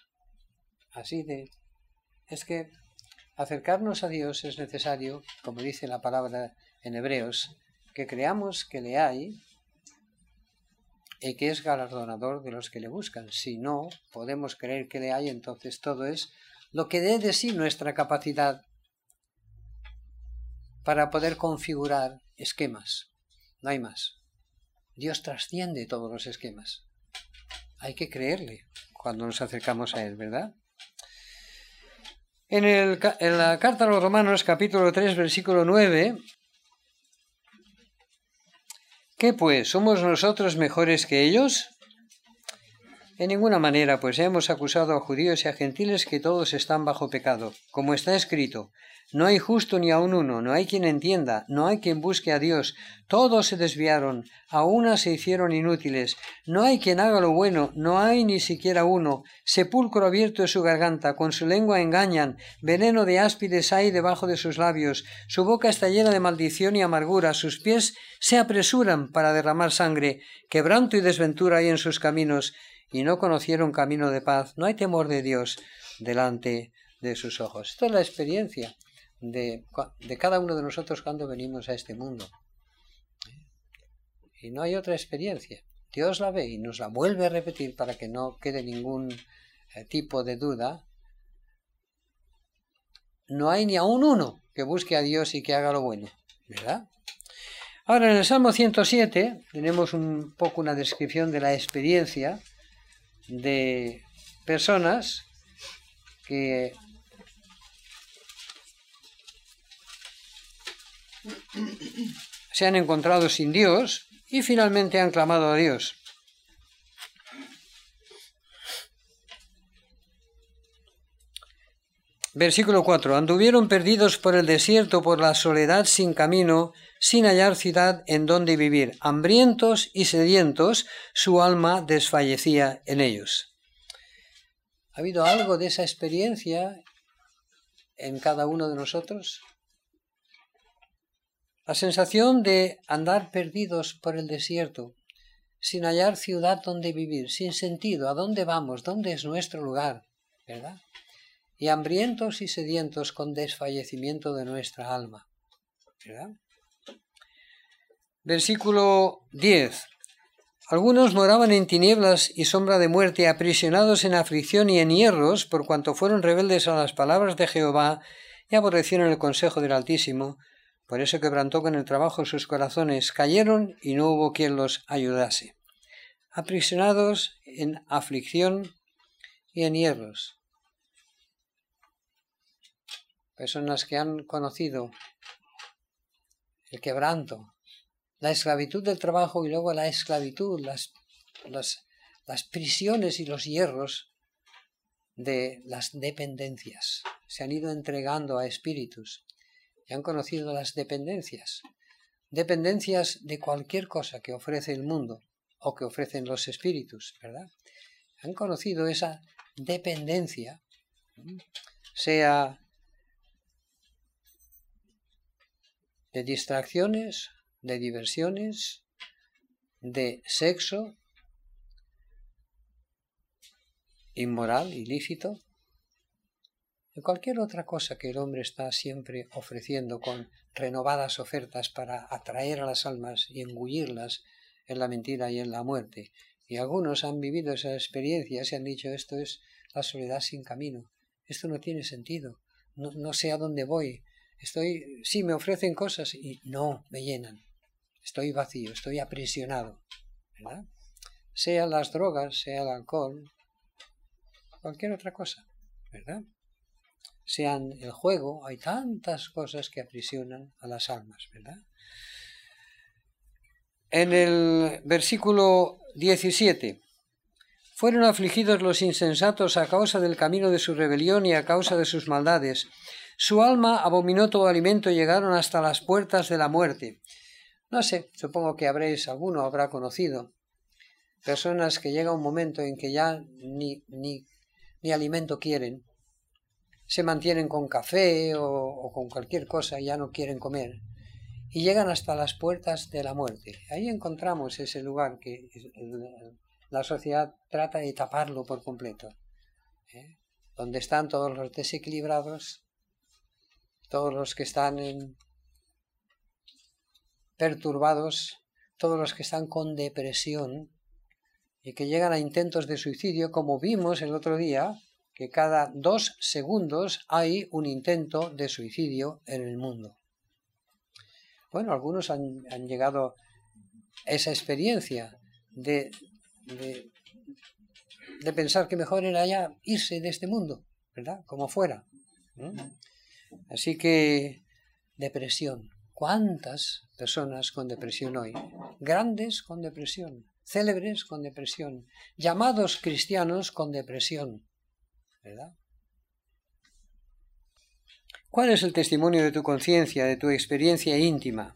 Es que acercarnos a Dios es necesario, como dice la palabra en Hebreos, que creamos que le hay y que es galardonador de los que le buscan. Si no podemos creer que le hay, entonces todo es lo que dé de sí nuestra capacidad para poder configurar esquemas. No hay más. Dios trasciende todos los esquemas. Hay que creerle cuando nos acercamos a Él, ¿verdad? En la carta a los Romanos, capítulo 3, versículo 9... ¿Qué pues? ¿Somos nosotros mejores que ellos? En ninguna manera, pues hemos acusado a judíos y a gentiles que todos están bajo pecado. Como está escrito, no hay justo ni aun uno, no hay quien entienda, no hay quien busque a Dios. Todos se desviaron, a una se hicieron inútiles. No hay quien haga lo bueno, no hay ni siquiera uno. Sepulcro abierto es su garganta, con su lengua engañan. Veneno de áspides hay debajo de sus labios. Su boca está llena de maldición y amargura. Sus pies se apresuran para derramar sangre. Quebranto y desventura hay en sus caminos. Y no conocieron camino de paz. No hay temor de Dios delante de sus ojos. Esta es la experiencia de cada uno de nosotros cuando venimos a este mundo. Y no hay otra experiencia. Dios la ve y nos la vuelve a repetir para que no quede ningún tipo de duda. No hay ni aún uno que busque a Dios y que haga lo bueno, ¿verdad? Ahora, en el Salmo 107 tenemos un poco una descripción de la experiencia de personas que se han encontrado sin Dios y finalmente han clamado a Dios. Versículo 4. Anduvieron perdidos por el desierto, por la soledad sin camino, sin hallar ciudad en donde vivir. Hambrientos y sedientos, su alma desfallecía en ellos. ¿Ha habido algo de esa experiencia en cada uno de nosotros? La sensación de andar perdidos por el desierto, sin hallar ciudad donde vivir, sin sentido, ¿a dónde vamos? ¿Dónde es nuestro lugar? ¿Verdad? Y hambrientos y sedientos con desfallecimiento de nuestra alma. ¿Verdad? Versículo 10. Algunos moraban en tinieblas y sombra de muerte, aprisionados en aflicción y en hierros, por cuanto fueron rebeldes a las palabras de Jehová y aborrecieron el consejo del Altísimo. Por eso quebrantó con el trabajo sus corazones, cayeron y no hubo quien los ayudase. Aprisionados en aflicción y en hierros. Personas que han conocido el quebranto, la esclavitud del trabajo y luego la esclavitud, las prisiones y los hierros de las dependencias. Se han ido entregando a espíritus y han conocido las dependencias. Dependencias de cualquier cosa que ofrece el mundo o que ofrecen los espíritus, ¿verdad? Han conocido esa dependencia, sea de distracciones, de diversiones, de sexo inmoral, ilícito, de cualquier otra cosa que el hombre está siempre ofreciendo con renovadas ofertas para atraer a las almas y engullirlas en la mentira y en la muerte. Y algunos han vivido esa experiencia y han dicho, esto es la soledad sin camino, esto no tiene sentido, no sé a dónde voy, sí me ofrecen cosas y no me llenan. Estoy vacío, estoy aprisionado, ¿verdad? Sea las drogas, sea el alcohol, cualquier otra cosa, ¿verdad? Sean el juego, hay tantas cosas que aprisionan a las almas, ¿verdad? En el versículo 17, fueron afligidos los insensatos a causa del camino de su rebelión y a causa de sus maldades. Su alma abominó todo alimento y llegaron hasta las puertas de la muerte. No sé, supongo que alguno habrá conocido personas que llega un momento en que ya ni alimento quieren, se mantienen con café o con cualquier cosa y ya no quieren comer, y llegan hasta las puertas de la muerte. Ahí encontramos ese lugar que la sociedad trata de taparlo por completo, donde están todos los desequilibrados, todos los que están perturbados, todos los que están con depresión y que llegan a intentos de suicidio, como vimos el otro día, que cada 2 segundos hay un intento de suicidio en el mundo. Bueno, algunos han llegado a esa experiencia de pensar que mejor era ya irse de este mundo, ¿verdad? Como fuera. Así que, depresión. ¿Cuántas personas con depresión hoy? Grandes con depresión. célebres con depresión, llamados cristianos con depresión, ¿verdad? ¿Cuál es el testimonio de tu conciencia, de tu experiencia íntima?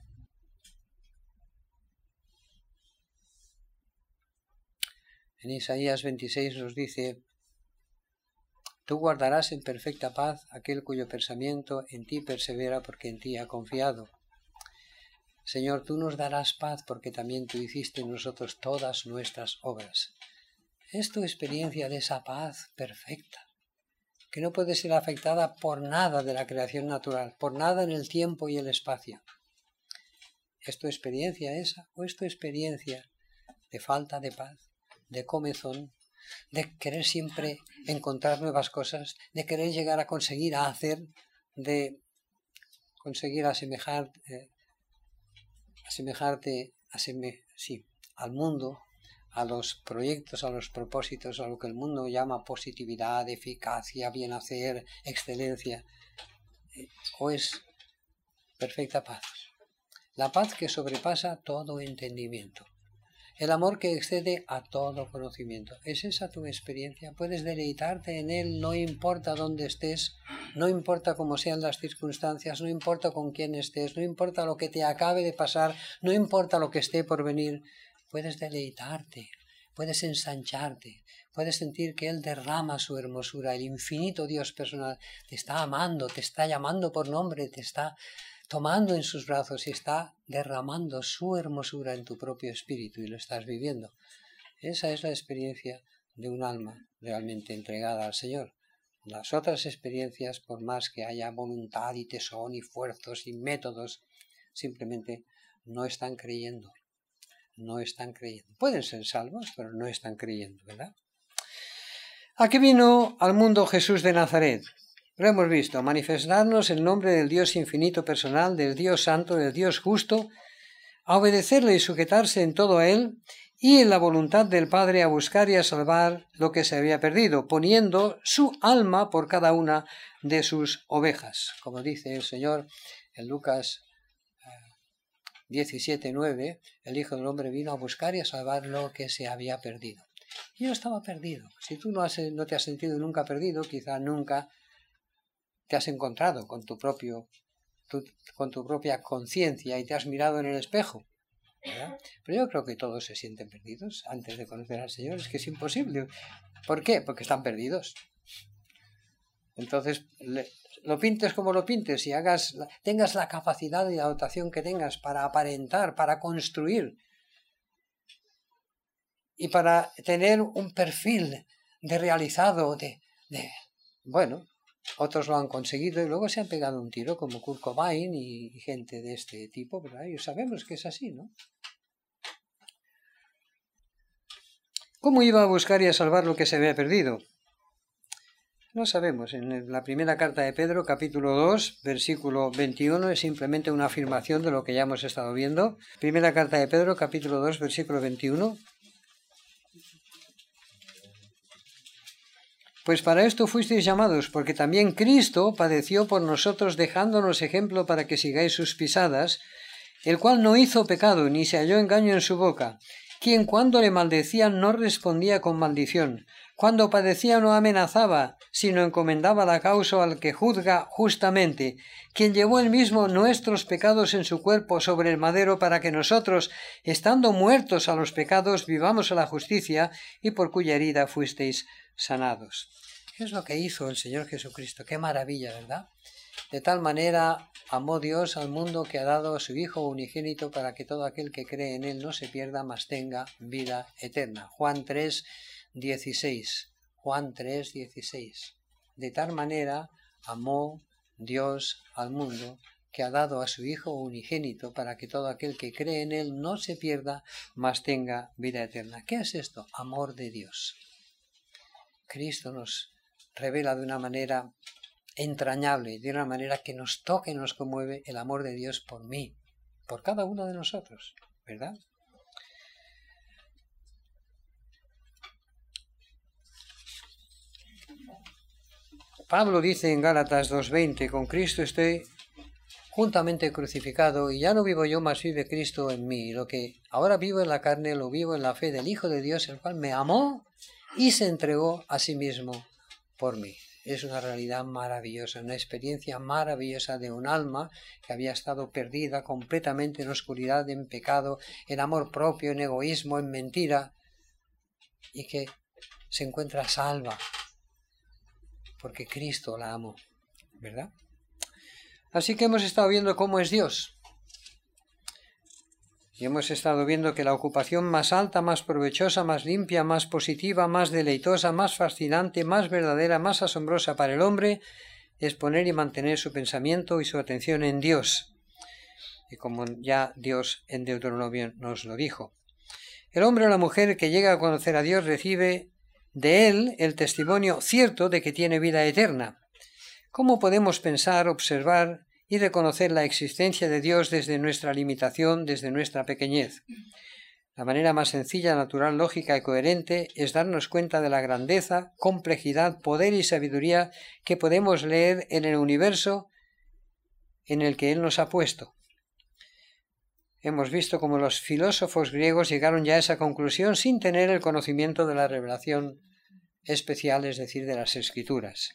En Isaías 26 nos dice: tú guardarás en perfecta paz aquel cuyo pensamiento en ti persevera, porque en ti ha confiado. Señor, tú nos darás paz porque también tú hiciste en nosotros todas nuestras obras. Es tu experiencia de esa paz perfecta, que no puede ser afectada por nada de la creación natural, por nada en el tiempo y el espacio. ¿Es tu experiencia esa o es tu experiencia de falta de paz, de comezón, de querer siempre encontrar nuevas cosas, de querer llegar a conseguir, a hacer, de conseguir asemejarte al mundo, a los proyectos, a los propósitos, a lo que el mundo llama positividad, eficacia, bien hacer, excelencia? ¿O es perfecta paz? La paz que sobrepasa todo entendimiento. El amor que excede a todo conocimiento. ¿Es esa tu experiencia? Puedes deleitarte en él, no importa dónde estés, no importa cómo sean las circunstancias, no importa con quién estés, no importa lo que te acabe de pasar, no importa lo que esté por venir. Puedes deleitarte, puedes ensancharte, puedes sentir que él derrama su hermosura. El infinito Dios personal te está amando, te está llamando por nombre, te está tomando en sus brazos y está derramando su hermosura en tu propio espíritu y lo estás viviendo. Esa es la experiencia de un alma realmente entregada al Señor. Las otras experiencias, por más que haya voluntad y tesón y esfuerzos y métodos, simplemente no están creyendo. No están creyendo. Pueden ser salvos, pero no están creyendo, ¿verdad? ¿A qué vino al mundo Jesús de Nazaret? Lo hemos visto: manifestarnos el nombre del Dios infinito personal, del Dios santo, del Dios justo, a obedecerle y sujetarse en todo a Él, y en la voluntad del Padre a buscar y a salvar lo que se había perdido, poniendo su alma por cada una de sus ovejas. Como dice el Señor en Lucas 17:9, el Hijo del Hombre vino a buscar y a salvar lo que se había perdido. Yo estaba perdido. Si tú no te has sentido nunca perdido, quizá nunca te has encontrado con tu propia conciencia y te has mirado en el espejo, ¿verdad? Pero yo creo que todos se sienten perdidos antes de conocer al Señor. Es que es imposible. ¿Por qué? Porque están perdidos. Entonces, lo pintes como lo pintes y tengas la capacidad y la dotación que tengas para aparentar, para construir y para tener un perfil de realizado, bueno, otros lo han conseguido y luego se han pegado un tiro, como Kurt Cobain y gente de este tipo, ¿verdad? Y sabemos que es así, ¿no? ¿Cómo iba a buscar y a salvar lo que se había perdido? No sabemos. En la primera carta de Pedro, capítulo 2, versículo 21, es simplemente una afirmación de lo que ya hemos estado viendo. Primera carta de Pedro, capítulo 2, versículo 21. Pues para esto fuisteis llamados, porque también Cristo padeció por nosotros, dejándonos ejemplo para que sigáis sus pisadas, el cual no hizo pecado, ni se halló engaño en su boca, quien cuando le maldecían no respondía con maldición, cuando padecía no amenazaba, sino encomendaba la causa al que juzga justamente, quien llevó él mismo nuestros pecados en su cuerpo sobre el madero, para que nosotros, estando muertos a los pecados, vivamos a la justicia, y por cuya herida fuisteis sanados. ¿Qué es lo que hizo el Señor Jesucristo? Qué maravilla, ¿verdad? De tal manera amó Dios al mundo que ha dado a su Hijo unigénito, para que todo aquel que cree en él no se pierda, mas tenga vida eterna. Juan 3:16. Juan 3:16. De tal manera amó Dios al mundo que ha dado a su Hijo unigénito, para que todo aquel que cree en él no se pierda, mas tenga vida eterna. ¿Qué es esto? Amor de Dios. Cristo nos revela de una manera entrañable, de una manera que nos toca y nos conmueve, el amor de Dios por mí, por cada uno de nosotros, ¿verdad? Pablo dice en Gálatas 2:20: con Cristo estoy juntamente crucificado, y ya no vivo yo, mas vive Cristo en mí. Lo que ahora vivo en la carne, lo vivo en la fe del Hijo de Dios, el cual me amó y se entregó a sí mismo por mí. Es una realidad maravillosa, una experiencia maravillosa de un alma que había estado perdida completamente en oscuridad, en pecado, en amor propio, en egoísmo, en mentira, y que se encuentra salva porque Cristo la amó, ¿verdad? Así que hemos estado viendo cómo es Dios. Y hemos estado viendo que la ocupación más alta, más provechosa, más limpia, más positiva, más deleitosa, más fascinante, más verdadera, más asombrosa para el hombre es poner y mantener su pensamiento y su atención en Dios. Y como ya Dios en Deuteronomio nos lo dijo. El hombre o la mujer que llega a conocer a Dios recibe de él el testimonio cierto de que tiene vida eterna. ¿Cómo podemos pensar, observar y reconocer la existencia de Dios desde nuestra limitación, desde nuestra pequeñez? La manera más sencilla, natural, lógica y coherente es darnos cuenta de la grandeza, complejidad, poder y sabiduría que podemos leer en el universo en el que Él nos ha puesto. Hemos visto cómo los filósofos griegos llegaron ya a esa conclusión sin tener el conocimiento de la revelación especial, es decir, de las Escrituras.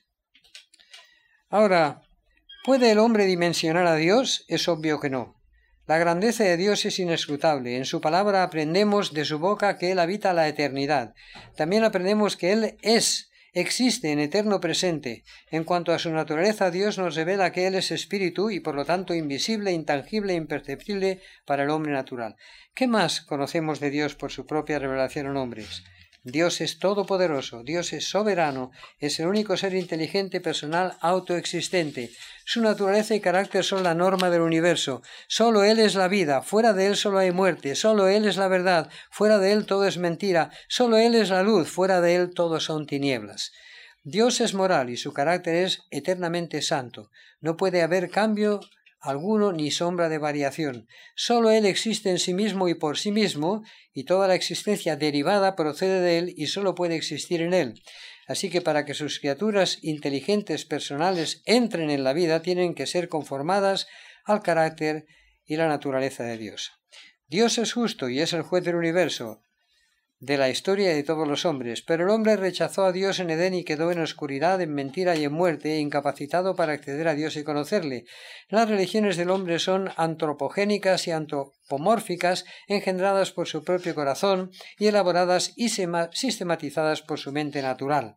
Ahora, ¿puede el hombre dimensionar a Dios? Es obvio que no. La grandeza de Dios es inescrutable. En su palabra aprendemos de su boca que Él habita la eternidad. También aprendemos que Él existe en eterno presente. En cuanto a su naturaleza, Dios nos revela que Él es espíritu y por lo tanto invisible, intangible e imperceptible para el hombre natural. ¿Qué más conocemos de Dios por su propia revelación en hombres? Dios es todopoderoso, Dios es soberano, es el único ser inteligente, personal, autoexistente. Su naturaleza y carácter son la norma del universo. Solo Él es la vida, fuera de Él solo hay muerte. Solo Él es la verdad, fuera de Él todo es mentira. Solo Él es la luz, fuera de Él todo son tinieblas. Dios es moral y su carácter es eternamente santo. No puede haber cambio alguno ni sombra de variación. Solo Él existe en sí mismo y por sí mismo, y toda la existencia derivada procede de Él y solo puede existir en Él. Así que para que sus criaturas inteligentes personales entren en la vida, tienen que ser conformadas al carácter y la naturaleza de Dios. Dios es justo y es el juez del universo, de la historia de todos los hombres, pero el hombre rechazó a Dios en Edén y quedó en oscuridad, en mentira y en muerte, incapacitado para acceder a Dios y conocerle. Las religiones del hombre son antropogénicas y antropomórficas, engendradas por su propio corazón y elaboradas y sistematizadas por su mente natural.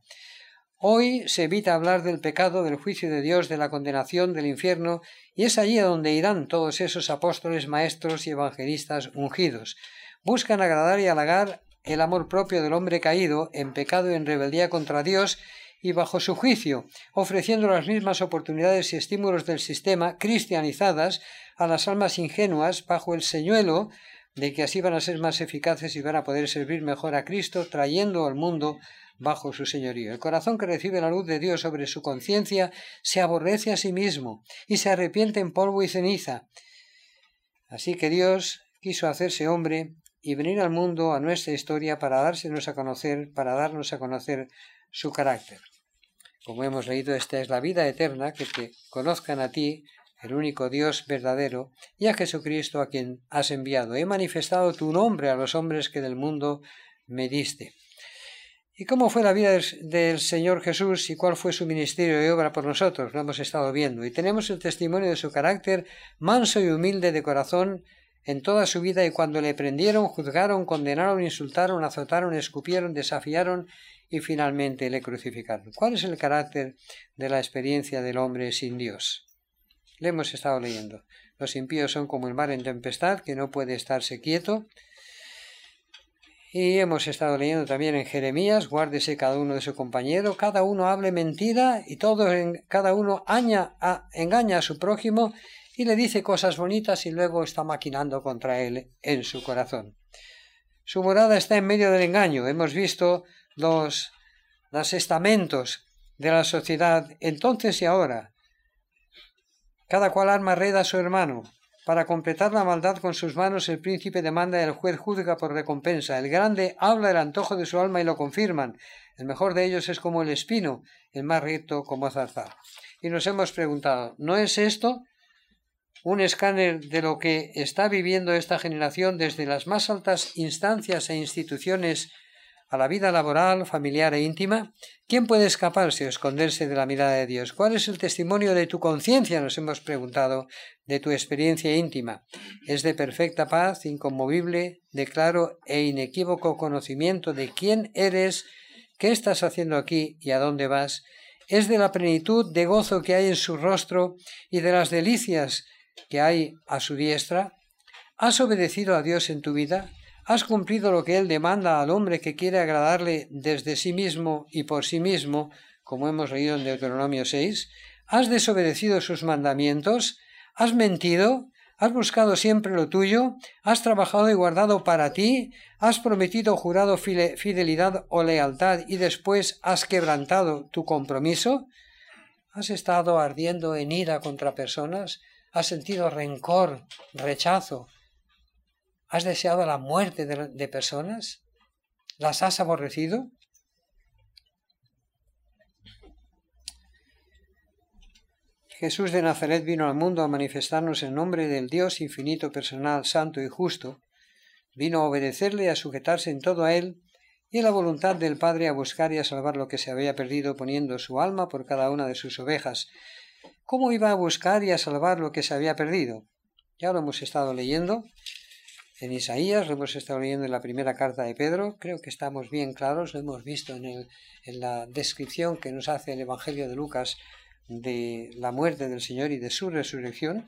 Hoy se evita hablar del pecado, del juicio de Dios, de la condenación, del infierno, y es allí a donde irán todos esos apóstoles, maestros y evangelistas ungidos. Buscan agradar y halagar el amor propio del hombre caído, en pecado y en rebeldía contra Dios y bajo su juicio, ofreciendo las mismas oportunidades y estímulos del sistema cristianizadas a las almas ingenuas bajo el señuelo de que así van a ser más eficaces y van a poder servir mejor a Cristo, trayendo al mundo bajo su señorío. El corazón que recibe la luz de Dios sobre su conciencia se aborrece a sí mismo y se arrepiente en polvo y ceniza. Así que Dios quiso hacerse hombre y venir al mundo, a nuestra historia, para darnos a conocer su carácter. Como hemos leído, esta es la vida eterna, que te conozcan a ti, el único Dios verdadero, y a Jesucristo a quien has enviado. He manifestado tu nombre a los hombres que del mundo me diste. ¿Y cómo fue la vida del Señor Jesús y cuál fue su ministerio y obra por nosotros? Lo hemos estado viendo. Y tenemos el testimonio de su carácter manso y humilde de corazón, en toda su vida, y cuando le prendieron, juzgaron, condenaron, insultaron, azotaron, escupieron, desafiaron y finalmente le crucificaron. ¿Cuál es el carácter de la experiencia del hombre sin Dios? Le hemos estado leyendo. Los impíos son como el mar en tempestad, que no puede estarse quieto. Y hemos estado leyendo también en Jeremías, guárdese cada uno de su compañero, cada uno hable mentira y cada uno engaña a su prójimo y le dice cosas bonitas y luego está maquinando contra él en su corazón. Su morada está en medio del engaño. Hemos visto los estamentos de la sociedad entonces y ahora. Cada cual arma red a su hermano. Para completar la maldad con sus manos, el príncipe demanda y el juez juzga por recompensa. El grande habla el antojo de su alma y lo confirman. El mejor de ellos es como el espino, el más recto como zarzal. Y nos hemos preguntado, ¿no es esto un escáner de lo que está viviendo esta generación desde las más altas instancias e instituciones a la vida laboral, familiar e íntima? ¿Quién puede escaparse o esconderse de la mirada de Dios? ¿Cuál es el testimonio de tu conciencia? Nos hemos preguntado, de tu experiencia íntima. ¿Es de perfecta paz, inconmovible, de claro e inequívoco conocimiento de quién eres, qué estás haciendo aquí y a dónde vas? ¿Es de la plenitud de gozo que hay en su rostro y de las delicias que hay a su diestra? ¿Has obedecido a Dios en tu vida? ¿Has cumplido lo que Él demanda al hombre que quiere agradarle desde sí mismo y por sí mismo, como hemos leído en Deuteronomio 6? ¿Has desobedecido sus mandamientos? ¿Has mentido? ¿Has buscado siempre lo tuyo? ¿Has trabajado y guardado para ti? ¿Has prometido o jurado fidelidad o lealtad y después has quebrantado tu compromiso? ¿Has estado ardiendo en ira contra personas? ¿Has sentido rencor, rechazo? ¿Has deseado la muerte de personas? ¿Las has aborrecido? Jesús de Nazaret vino al mundo a manifestarnos el nombre del Dios infinito, personal, santo y justo. Vino a obedecerle y a sujetarse en todo a Él y en la voluntad del Padre a buscar y a salvar lo que se había perdido, poniendo su alma por cada una de sus ovejas. ¿Cómo iba a buscar y a salvar lo que se había perdido? Ya lo hemos estado leyendo en Isaías, lo hemos estado leyendo en la primera carta de Pedro. Creo que estamos bien claros, lo hemos visto en la descripción que nos hace el Evangelio de Lucas de la muerte del Señor y de su resurrección.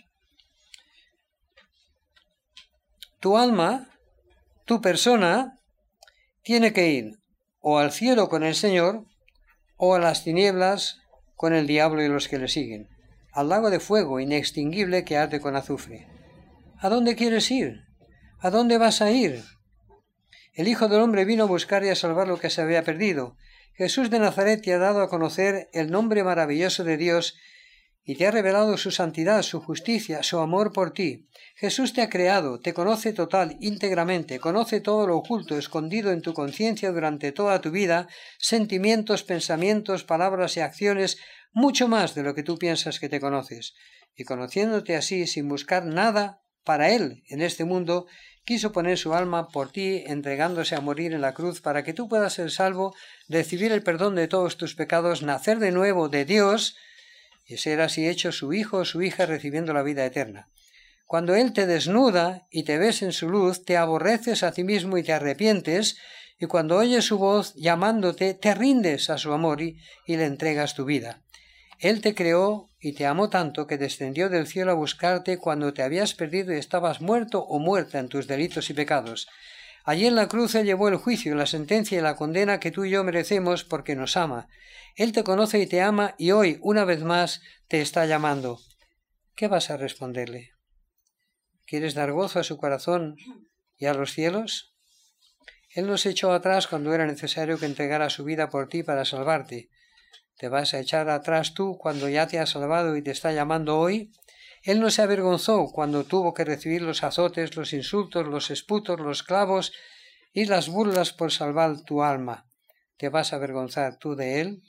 Tu alma, tu persona, tiene que ir o al cielo con el Señor o a las tinieblas con el diablo y los que le siguen, al lago de fuego inextinguible que arde con azufre. ¿A dónde quieres ir? ¿A dónde vas a ir? El Hijo del Hombre vino a buscar y a salvar lo que se había perdido. Jesús de Nazaret te ha dado a conocer el nombre maravilloso de Dios y te ha revelado su santidad, su justicia, su amor por ti. Jesús te ha creado, te conoce total, íntegramente, conoce todo lo oculto, escondido en tu conciencia durante toda tu vida, sentimientos, pensamientos, palabras y acciones, mucho más de lo que tú piensas que te conoces. Y conociéndote así, sin buscar nada para Él en este mundo, quiso poner su alma por ti, entregándose a morir en la cruz para que tú puedas ser salvo, recibir el perdón de todos tus pecados, nacer de nuevo de Dios y ser así hecho su hijo o su hija recibiendo la vida eterna. Cuando Él te desnuda y te ves en su luz, te aborreces a ti mismo y te arrepientes, y cuando oyes su voz llamándote, te rindes a su amor y le entregas tu vida. Él te creó y te amó tanto que descendió del cielo a buscarte cuando te habías perdido y estabas muerto o muerta en tus delitos y pecados. Allí en la cruz Él llevó el juicio, la sentencia y la condena que tú y yo merecemos porque nos ama. Él te conoce y te ama y hoy, una vez más, te está llamando. ¿Qué vas a responderle? ¿Quieres dar gozo a su corazón y a los cielos? Él nos echó atrás cuando era necesario que entregara su vida por ti para salvarte. ¿Te vas a echar atrás tú cuando ya te ha salvado y te está llamando hoy? Él no se avergonzó cuando tuvo que recibir los azotes, los insultos, los esputos, los clavos y las burlas por salvar tu alma. ¿Te vas a avergonzar tú de Él?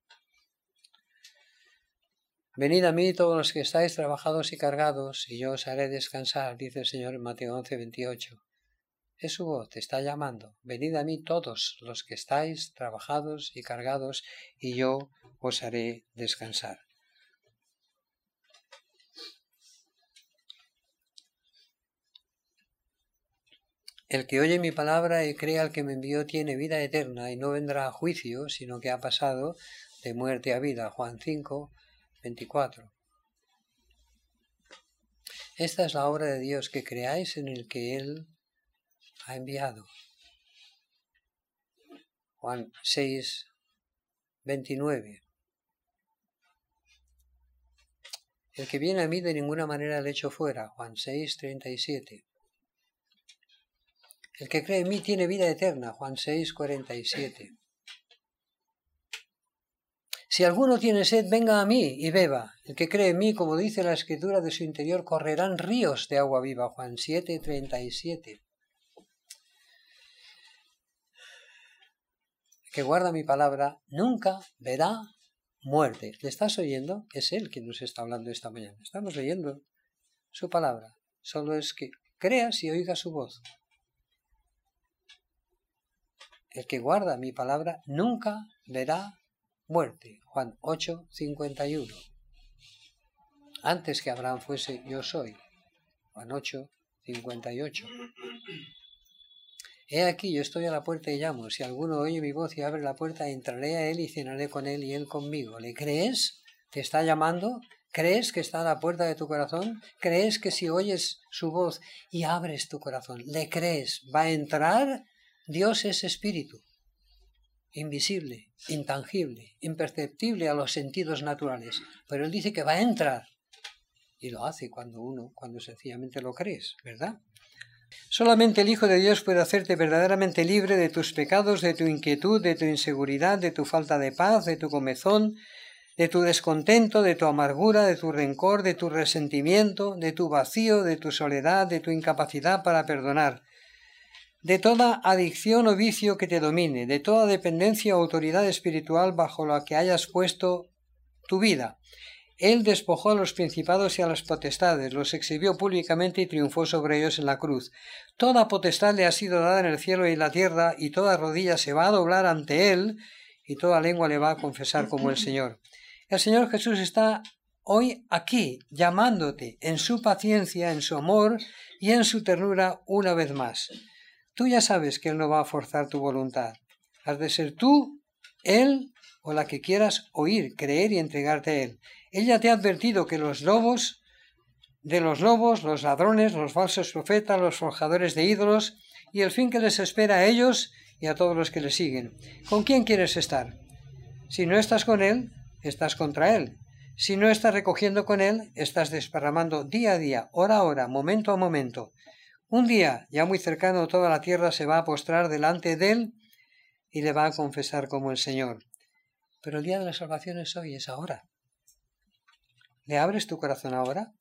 Venid a mí todos los que estáis trabajados y cargados, y yo os haré descansar, dice el Señor en Mateo 11:28. Es su voz, te está llamando. Venid a mí todos los que estáis trabajados y cargados, y yo os haré descansar. El que oye mi palabra y cree al que me envió tiene vida eterna y no vendrá a juicio, sino que ha pasado de muerte a vida. Juan 5:24. Esta es la obra de Dios, que creáis en el que Él ha enviado. Juan 6:29. El que viene a mí de ninguna manera le echo fuera. Juan 6:37. El que cree en mí tiene vida eterna. Juan 6:47. Si alguno tiene sed, venga a mí y beba. El que cree en mí, como dice la Escritura, de su interior correrán ríos de agua viva. Juan 7:37. El que guarda mi palabra nunca verá muerte. ¿Le estás oyendo? Es Él quien nos está hablando esta mañana. Estamos leyendo su palabra. Solo es que creas y oigas su voz. El que guarda mi palabra nunca verá muerte. Juan 8:51. Antes que Abraham fuese, yo soy. Juan 8:58. He aquí, yo estoy a la puerta y llamo. Si alguno oye mi voz y abre la puerta, entraré a él y cenaré con él y él conmigo. ¿Le crees? ¿Te está llamando? ¿Crees que está a la puerta de tu corazón? ¿Crees que si oyes su voz y abres tu corazón, le crees, va a entrar? Dios es espíritu, invisible, intangible, imperceptible a los sentidos naturales. Pero Él dice que va a entrar. Y lo hace cuando sencillamente lo crees, ¿verdad? Solamente el Hijo de Dios puede hacerte verdaderamente libre de tus pecados, de tu inquietud, de tu inseguridad, de tu falta de paz, de tu comezón, de tu descontento, de tu amargura, de tu rencor, de tu resentimiento, de tu vacío, de tu soledad, de tu incapacidad para perdonar, de toda adicción o vicio que te domine, de toda dependencia o autoridad espiritual bajo la que hayas puesto tu vida. Él despojó a los principados y a las potestades, los exhibió públicamente y triunfó sobre ellos en la cruz. Toda potestad le ha sido dada en el cielo y en la tierra, y toda rodilla se va a doblar ante Él, y toda lengua le va a confesar como el Señor. El Señor Jesús está hoy aquí, llamándote en su paciencia, en su amor y en su ternura una vez más. Tú ya sabes que Él no va a forzar tu voluntad. Has de ser tú, Él o la que quieras oír, creer y entregarte a Él. Ella te ha advertido que los lobos, los ladrones, los falsos profetas, los forjadores de ídolos y el fin que les espera a ellos y a todos los que le siguen. ¿Con quién quieres estar? Si no estás con Él, estás contra Él. Si no estás recogiendo con Él, estás desparramando día a día, hora a hora, momento a momento. Un día, ya muy cercano, toda la tierra se va a postrar delante de Él y le va a confesar como el Señor. Pero el día de la salvación es hoy, es ahora. ¿Le abres tu corazón ahora?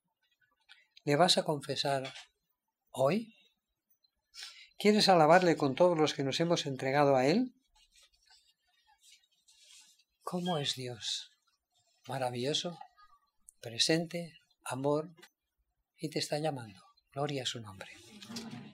¿Le vas a confesar hoy? ¿Quieres alabarle con todos los que nos hemos entregado a Él? ¿Cómo es Dios? Maravilloso, presente, amor, y te está llamando. Gloria a su nombre.